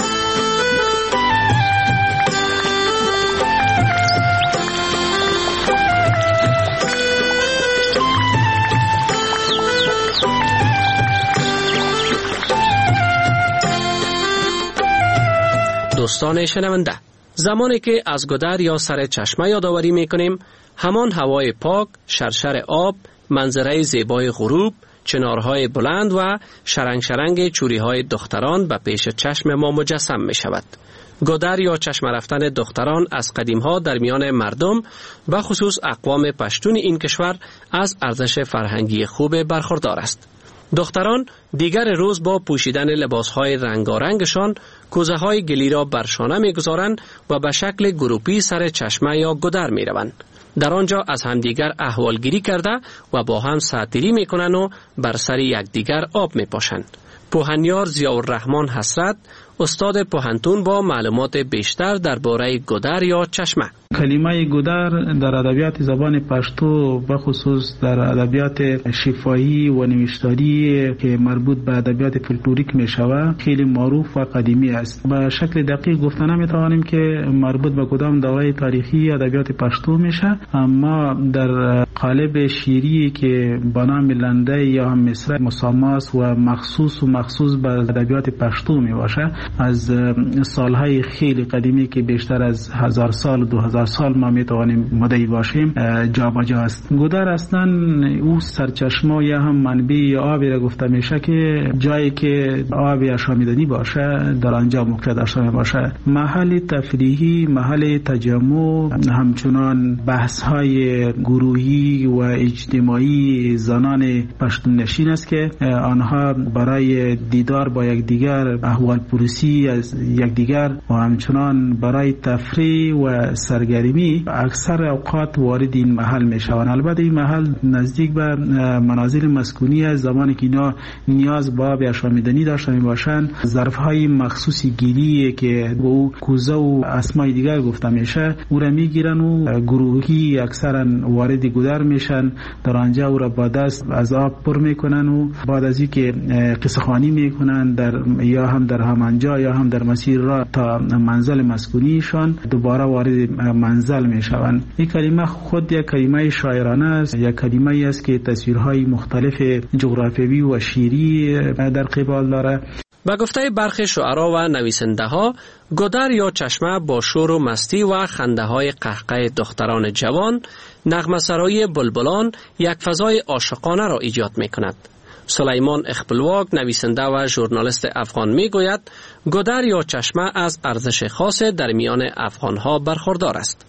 دوستان شنونده، زمانی که از گودر یا سر چشمه یادآوری میکنیم، همان هوای پاک، شرشر آب، منظره زیبای غروب، چنارهای بلند و شرنگ شرنگ چوریهای دختران به پیش چشم ما مجسم می شود. گودر یا چشم رفتن دختران از قدیمها در میان مردم و خصوص اقوام پشتون این کشور از ارزش فرهنگی خوب برخوردار است. دختران دیگر روز با پوشیدن لباسهای رنگارنگشان کوزه‌های گلی را بر شانه می‌گذارند و به شکل گروپی سر چشمه یا گودر می‌روند. در آنجا از همدیگر احوالگیری کرده و با هم ساعتری می‌کنند و بر سر یکدیگر آب می‌پاشند. پوهنیار ضیاءالرحمن حسرت، استاد پوهنتون، با معلومات بیشتر درباره گودر یا چشمه. کلمه گودر در ادبیات زبان پشتو و خصوص در ادبیات شفاهی و نوشتاری که مربوط به ادبیات فولکلوریک می شود خیلی معروف و قدیمی است. به شکل دقیق گفته نمی توانیم که مربوط به کدام دوره تاریخی ادبیات پشتو میشه، اما در قالب شیری که به نام لنده یا هم مصرع مساماس و مخصوص به ادبیات پشتو می باشه. از سالهای خیلی قدیمی که بیشتر از 1000 سال 2000 سال ما می توانیم مدعی باشیم جا با جا است. گودر اصلا او سرچشمه یا هم منبع آبی را گفته میشه که جایی که آب آشامیدنی باشه در آنجا موقع داشته می باشه. محل تفریحی، محل تجمع، همچنان بحث های گروهی و اجتماعی زنان پشتون نشین است که آنها برای دیدار با یکدیگر، احوال پرسی از یکدیگر و همچنان برای تفریح و سرگرمی اکثر اوقات وارد این محل می شوند. البته این محل نزدیک به منازل مسکونی است. زمانی که اینا نیاز به آب آشامیدنی داشته می باشند، ظرف های مخصوصی گیری که او کوزه و اسمای دیگر گفته میشه او را میگیرن و گروهی اکثرا وارد گودر میشن. در آنجا او را با دست از آب پر میکنن و بعد از اینکه قصه خوانی میکنن یا هم در همانجا یا هم در مسیر را تا منزل مسکونیشان دوباره وارد منزل میشوند. این کلمه خود یک کلمه شاعرانه است، یک کلمه است که تصویرهای مختلف جغرافیایی و شعری در قبال داره. به گفته برخی شعرا و نویسنده ها، گودر یا چشمه با شور و مستی و خنده های قهقه دختران جوان، نغمه سرای بلبلان یک فضای عاشقانه را ایجاد می کند. سلیمان اخبلواک، نویسنده و ژورنالیست افغان، می گوید گودر یا چشمه از ارزش خاص در میان افغانها برخوردار است.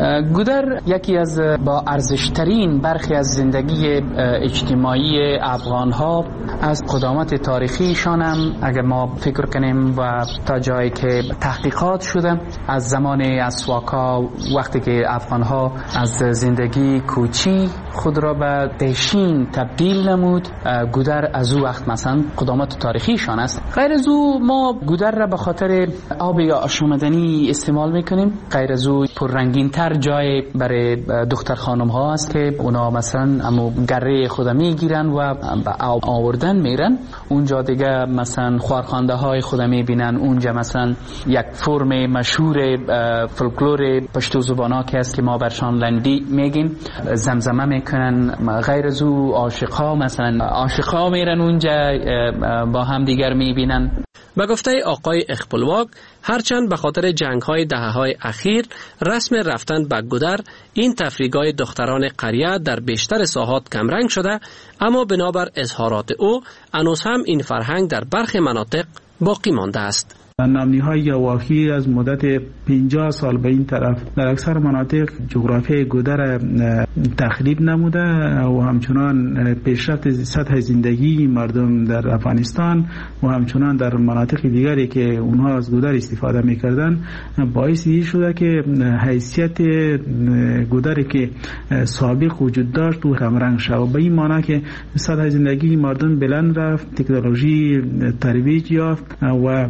گودر یکی از با ارزشترین برخی از زندگی اجتماعی افغان‌ها از قدامت تاریخیشان هم اگر ما فکر کنیم و تا جایی که تحقیقات شده از زمان اسواکا، وقتی که افغان‌ها از زندگی کوچی خود را به دهشین تبدیل نمود، گودر از او وقت مثلا قدامت تاریخیشان است. غیر از او ما گودر را به خاطر آب یا آشامیدنی استعمال میکنیم. غیر از او پررنگین بهتر جای برای دختر خانم ها است که اونا مثلا امو گره خود میگیرن و آوردن میرن اونجا دیگه مثلا خوارخوانده های خود میبینن اونجا مثلا یک فرم مشهور فولکلور پشتو زبانا که است که ما برشان لندی میگیم زمزمه میکنن غیر از او عاشقا مثلا عاشقا میرن اونجا با هم دیگر میبینن. به گفته آقای اخپلواک هرچند به خاطر جنگ‌های دهه‌های اخیر رسم رفتن به گودر این تفریح‌های دختران قریه در بیشتر ساحات کمرنگ شده اما بنابر اظهارات او هنوز هم این فرهنگ در برخی مناطق باقی مانده است. نامنی‌های یواخی از مدت 50 سال به این طرف در اکثر مناطق جغرافیای گودر تخریب نموده و همچنان پیشرفت سطح زندگی مردم در افغانستان و همچنان در مناطق دیگری که اونها از گودر استفاده می‌کردن باعث این شده که حیثیت گودری که سابق وجود داشت و کمرنگ شد. به این معنی که سطح زندگی مردم بلند رفت، تکنولوژی ترویج یافت و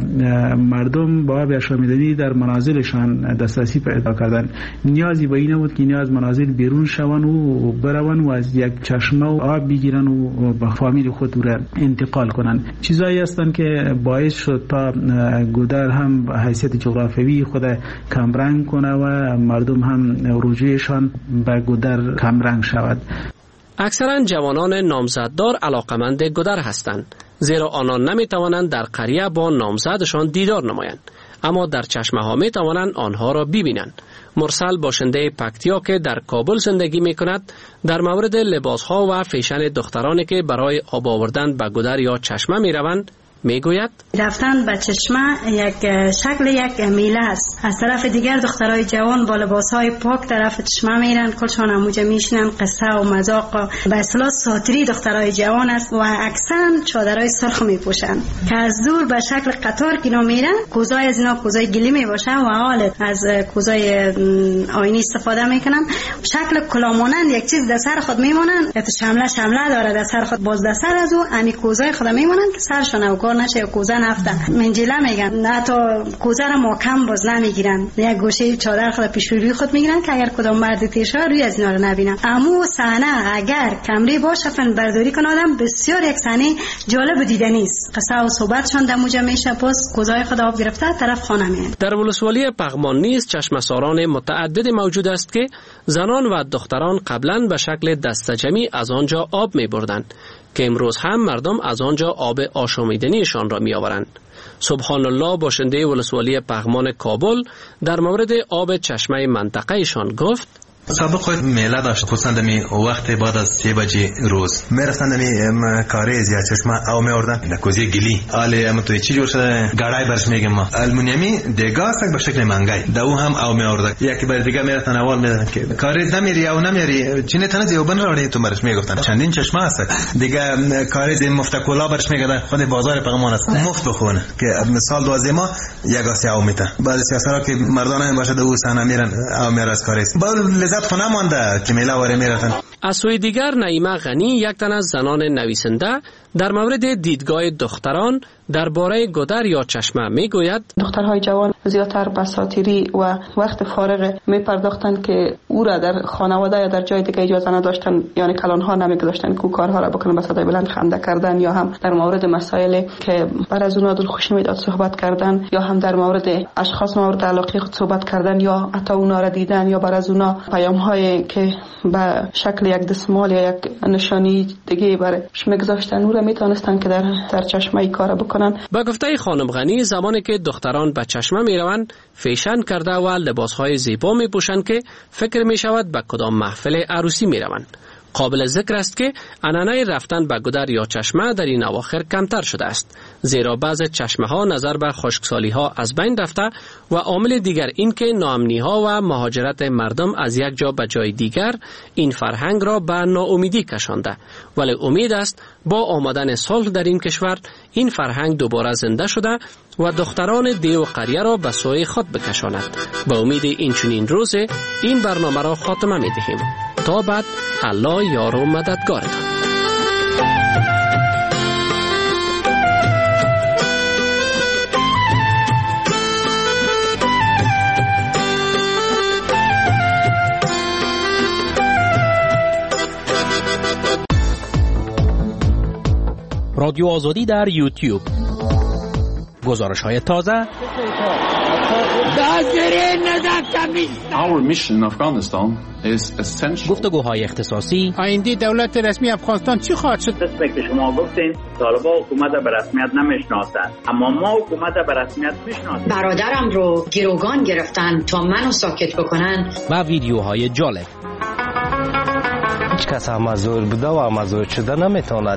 مردم با آب آشامیدنی در منازلشان دسترسی پیدا کردن. نیازی به این بود که نیاز منازل بیرون شوند و برون و از یک چشمه و آب بگیرن و به فامیل خود را انتقال کنن. چیزایی هستند که باعث شد تا گودر هم حیثیت جغرافیایی خود کمرنگ کنه و مردم هم رجوعشان به گودر کمرنگ شود. اکثرا جوانان نامزددار علاقمند گودر هستند زیرا آنان نمی توانند در قریه با نامزدشان دیدار نمایند اما در چشمه ها می توانند آنها را ببینند. مرسل باشنده پکتیا که در کابل زندگی می کند در مورد لباس ها و فیشن دخترانی که برای آب آوردن به گودر یا چشمه می روند میگوید رفتن به چشمه یک شکل یک میله است. از طرف دیگر دخترای جوان با لباسهای پاک طرف چشمه میرن، کلشان همونجا میشینن، قصه و مذاق به اصطلاح ساتری دخترای جوان است و اکثرا چادرای سرخ میپوشن که از دور به شکل قطار که اینا میرن. کوزای از اینا کوزای گلی میباشن و حال از کوزای آینی استفاده میکنن. شکل کلامانند یک چیز در سر خود میمونن یا شمله داره در سر خود باز در سر از او امی کوزای خود میمونن که سرشون او نشه کوزه نفته منجله میگن. حتی کوزه را محکم باز نمیگیرن، یک گوشه چادر خود پیش روی خود میگیرن که اگر کدام مرد تیرشه روی از اینا رو نبینن. امو صحنه اگر کمری باشه فن برداری کنه آدم بسیار یک صحنه جالب دیدنی است. قصه و صحبتشان در موجه میشه، پس کوزای خود آب گرفته طرف خانه میاد. در ولسوالی پغمان نیز چشمه‌ساران متعدد موجود است که زنان و دختران قبلا به شکل دسته‌جمعی از آنجا آب میبردند که امروز هم مردم از آنجا آب آشامیدنیشان را می آورند. سبحان الله باشنده ولسوالی پغمان کابل در مورد آب چشمه منطقهشان گفت سابق میله داشت خصوصا دمی وقت بعد از 3 بجه روز میرسن دمی کاریز یا چشمه او میوردن کوزی گلی آله ام تو چی جور شده گاڑای برش میگم ما المونیمی دیگه است به شکل منگای دو هم او میورد یکی بر دیگه میرسن اول میدن که کاریز نمیری او نمیری چینه تنه دیوبن راړي تو برش میگفتن چندین چشمه است دیگه کاریز مفتکولا برش میگه خود بازار پغمان است مفت بخونه که مثال دوازه ما یک آسی او میته بعد سیاسرا که مردانه باشه دو سنا میرن او میراز کاریز از سوی دیگر نعیمه غنی یک تن از زنان نویسنده در مورد دیدگاه دختران درباره گودر یا چشمه میگوید دخترهای جوان زیادتر به ساتیری و وقت فارغ میپرداختند که او را در خانواده یا در جای دیگه اجازه نداشتن، یعنی کلانها نمیگذاشتن که کارها را بکنن، به صدای بلند خنده کردن یا هم در مورد مسائلی که بر از اونها دلخوشی میداد صحبت کردن یا هم در مورد اشخاص مورد علاقه خود صحبت کردن یا حتی اونها را دیدن یا بر از اونها پیام‌هایی که به شکل یک دستمال یا یک نشانی دیگه برش میگذاشتن او را میتونستن که در چشمه کار بکنن. با گفته خانم غنی زمانی که دختران به چشمه میروند فیشن کرده و لباسهای زیبا میپوشند که فکر میشود به کدام محفل عروسی میروند. قابل ذکر است که عنعنه رفتن به گودر یا چشمه در این اواخر کمتر شده است، زیرا بعض چشمه ها نظر به خشکسالی ها از بین رفته و عامل دیگر این که ناامنی ها و مهاجرت مردم از یک جا به جای دیگر این فرهنگ را به ناامیدی کشانده. ولی امید است با آمدن صلح در این کشور این فرهنگ دوباره زنده شده و دختران دیو قریه را به سوی خود بکشاند. با امید این چنین روز این برنامه را خاتمه می دهیم. تا بعد الله یار و مددگارتان. رادیو آزادی در یوتیوب. گزارش‌های تازه. Our mission in Afghanistan is essential. گفتگوهای اختصاصی. آینده دولت رسمی افغانستان چی خواهد شد؟ دست که شما گفتین طالبان حکومت به رسمیت نمیشناسند، اما ما حکومت به رسمیت میشناسیم. برادرم رو گروگان گرفتن تا منو ساکت بکنن. و ویدیوهای جالب. هیچ کس مزور بوده و مزور شده نمیتواند.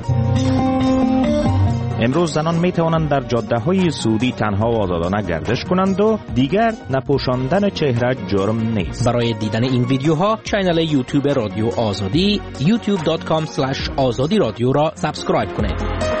امروز زنان می توانند در جاده های سعودی تنها و آزادانه گردش کنند و دیگر نپوشاندن چهره جرم نیست. برای دیدن این ویدیوها کانال یوتیوب رادیو آزادی youtube.com/azadi رادیو را سابسکرایب کنید.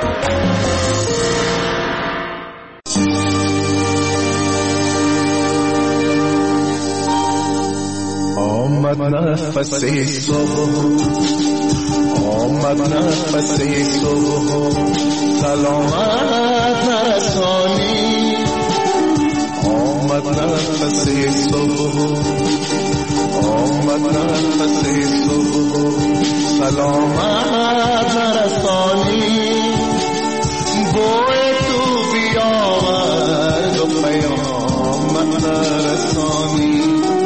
آمد نفس صبح، آمد نفس صبح، سلامت نرسانی. آمد نفس صبح، آمد نفس صبح، سلامت نرسانی. بوی تو بیاورد و پیامت نرسانی.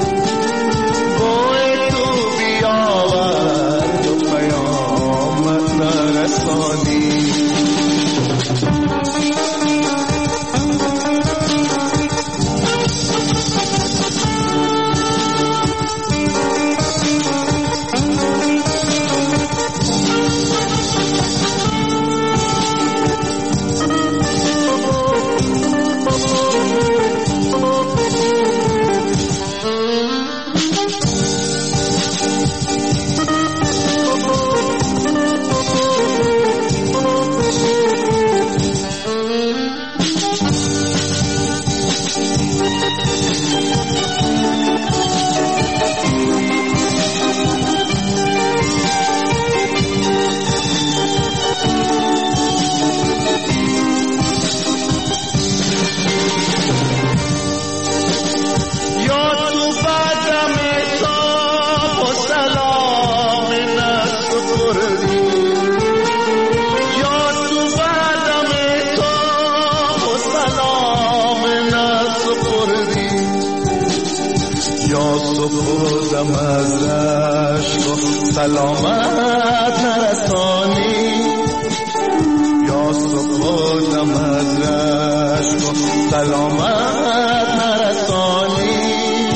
سلامت نرسانی. یا سپردم از رشک و سلامت نرسانی.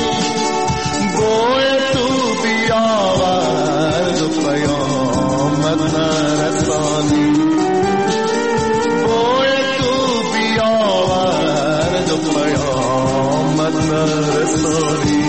بوی تو بیاورد و پیامت نرسانی. بوی تو بیاورد و پیامت نرسانی.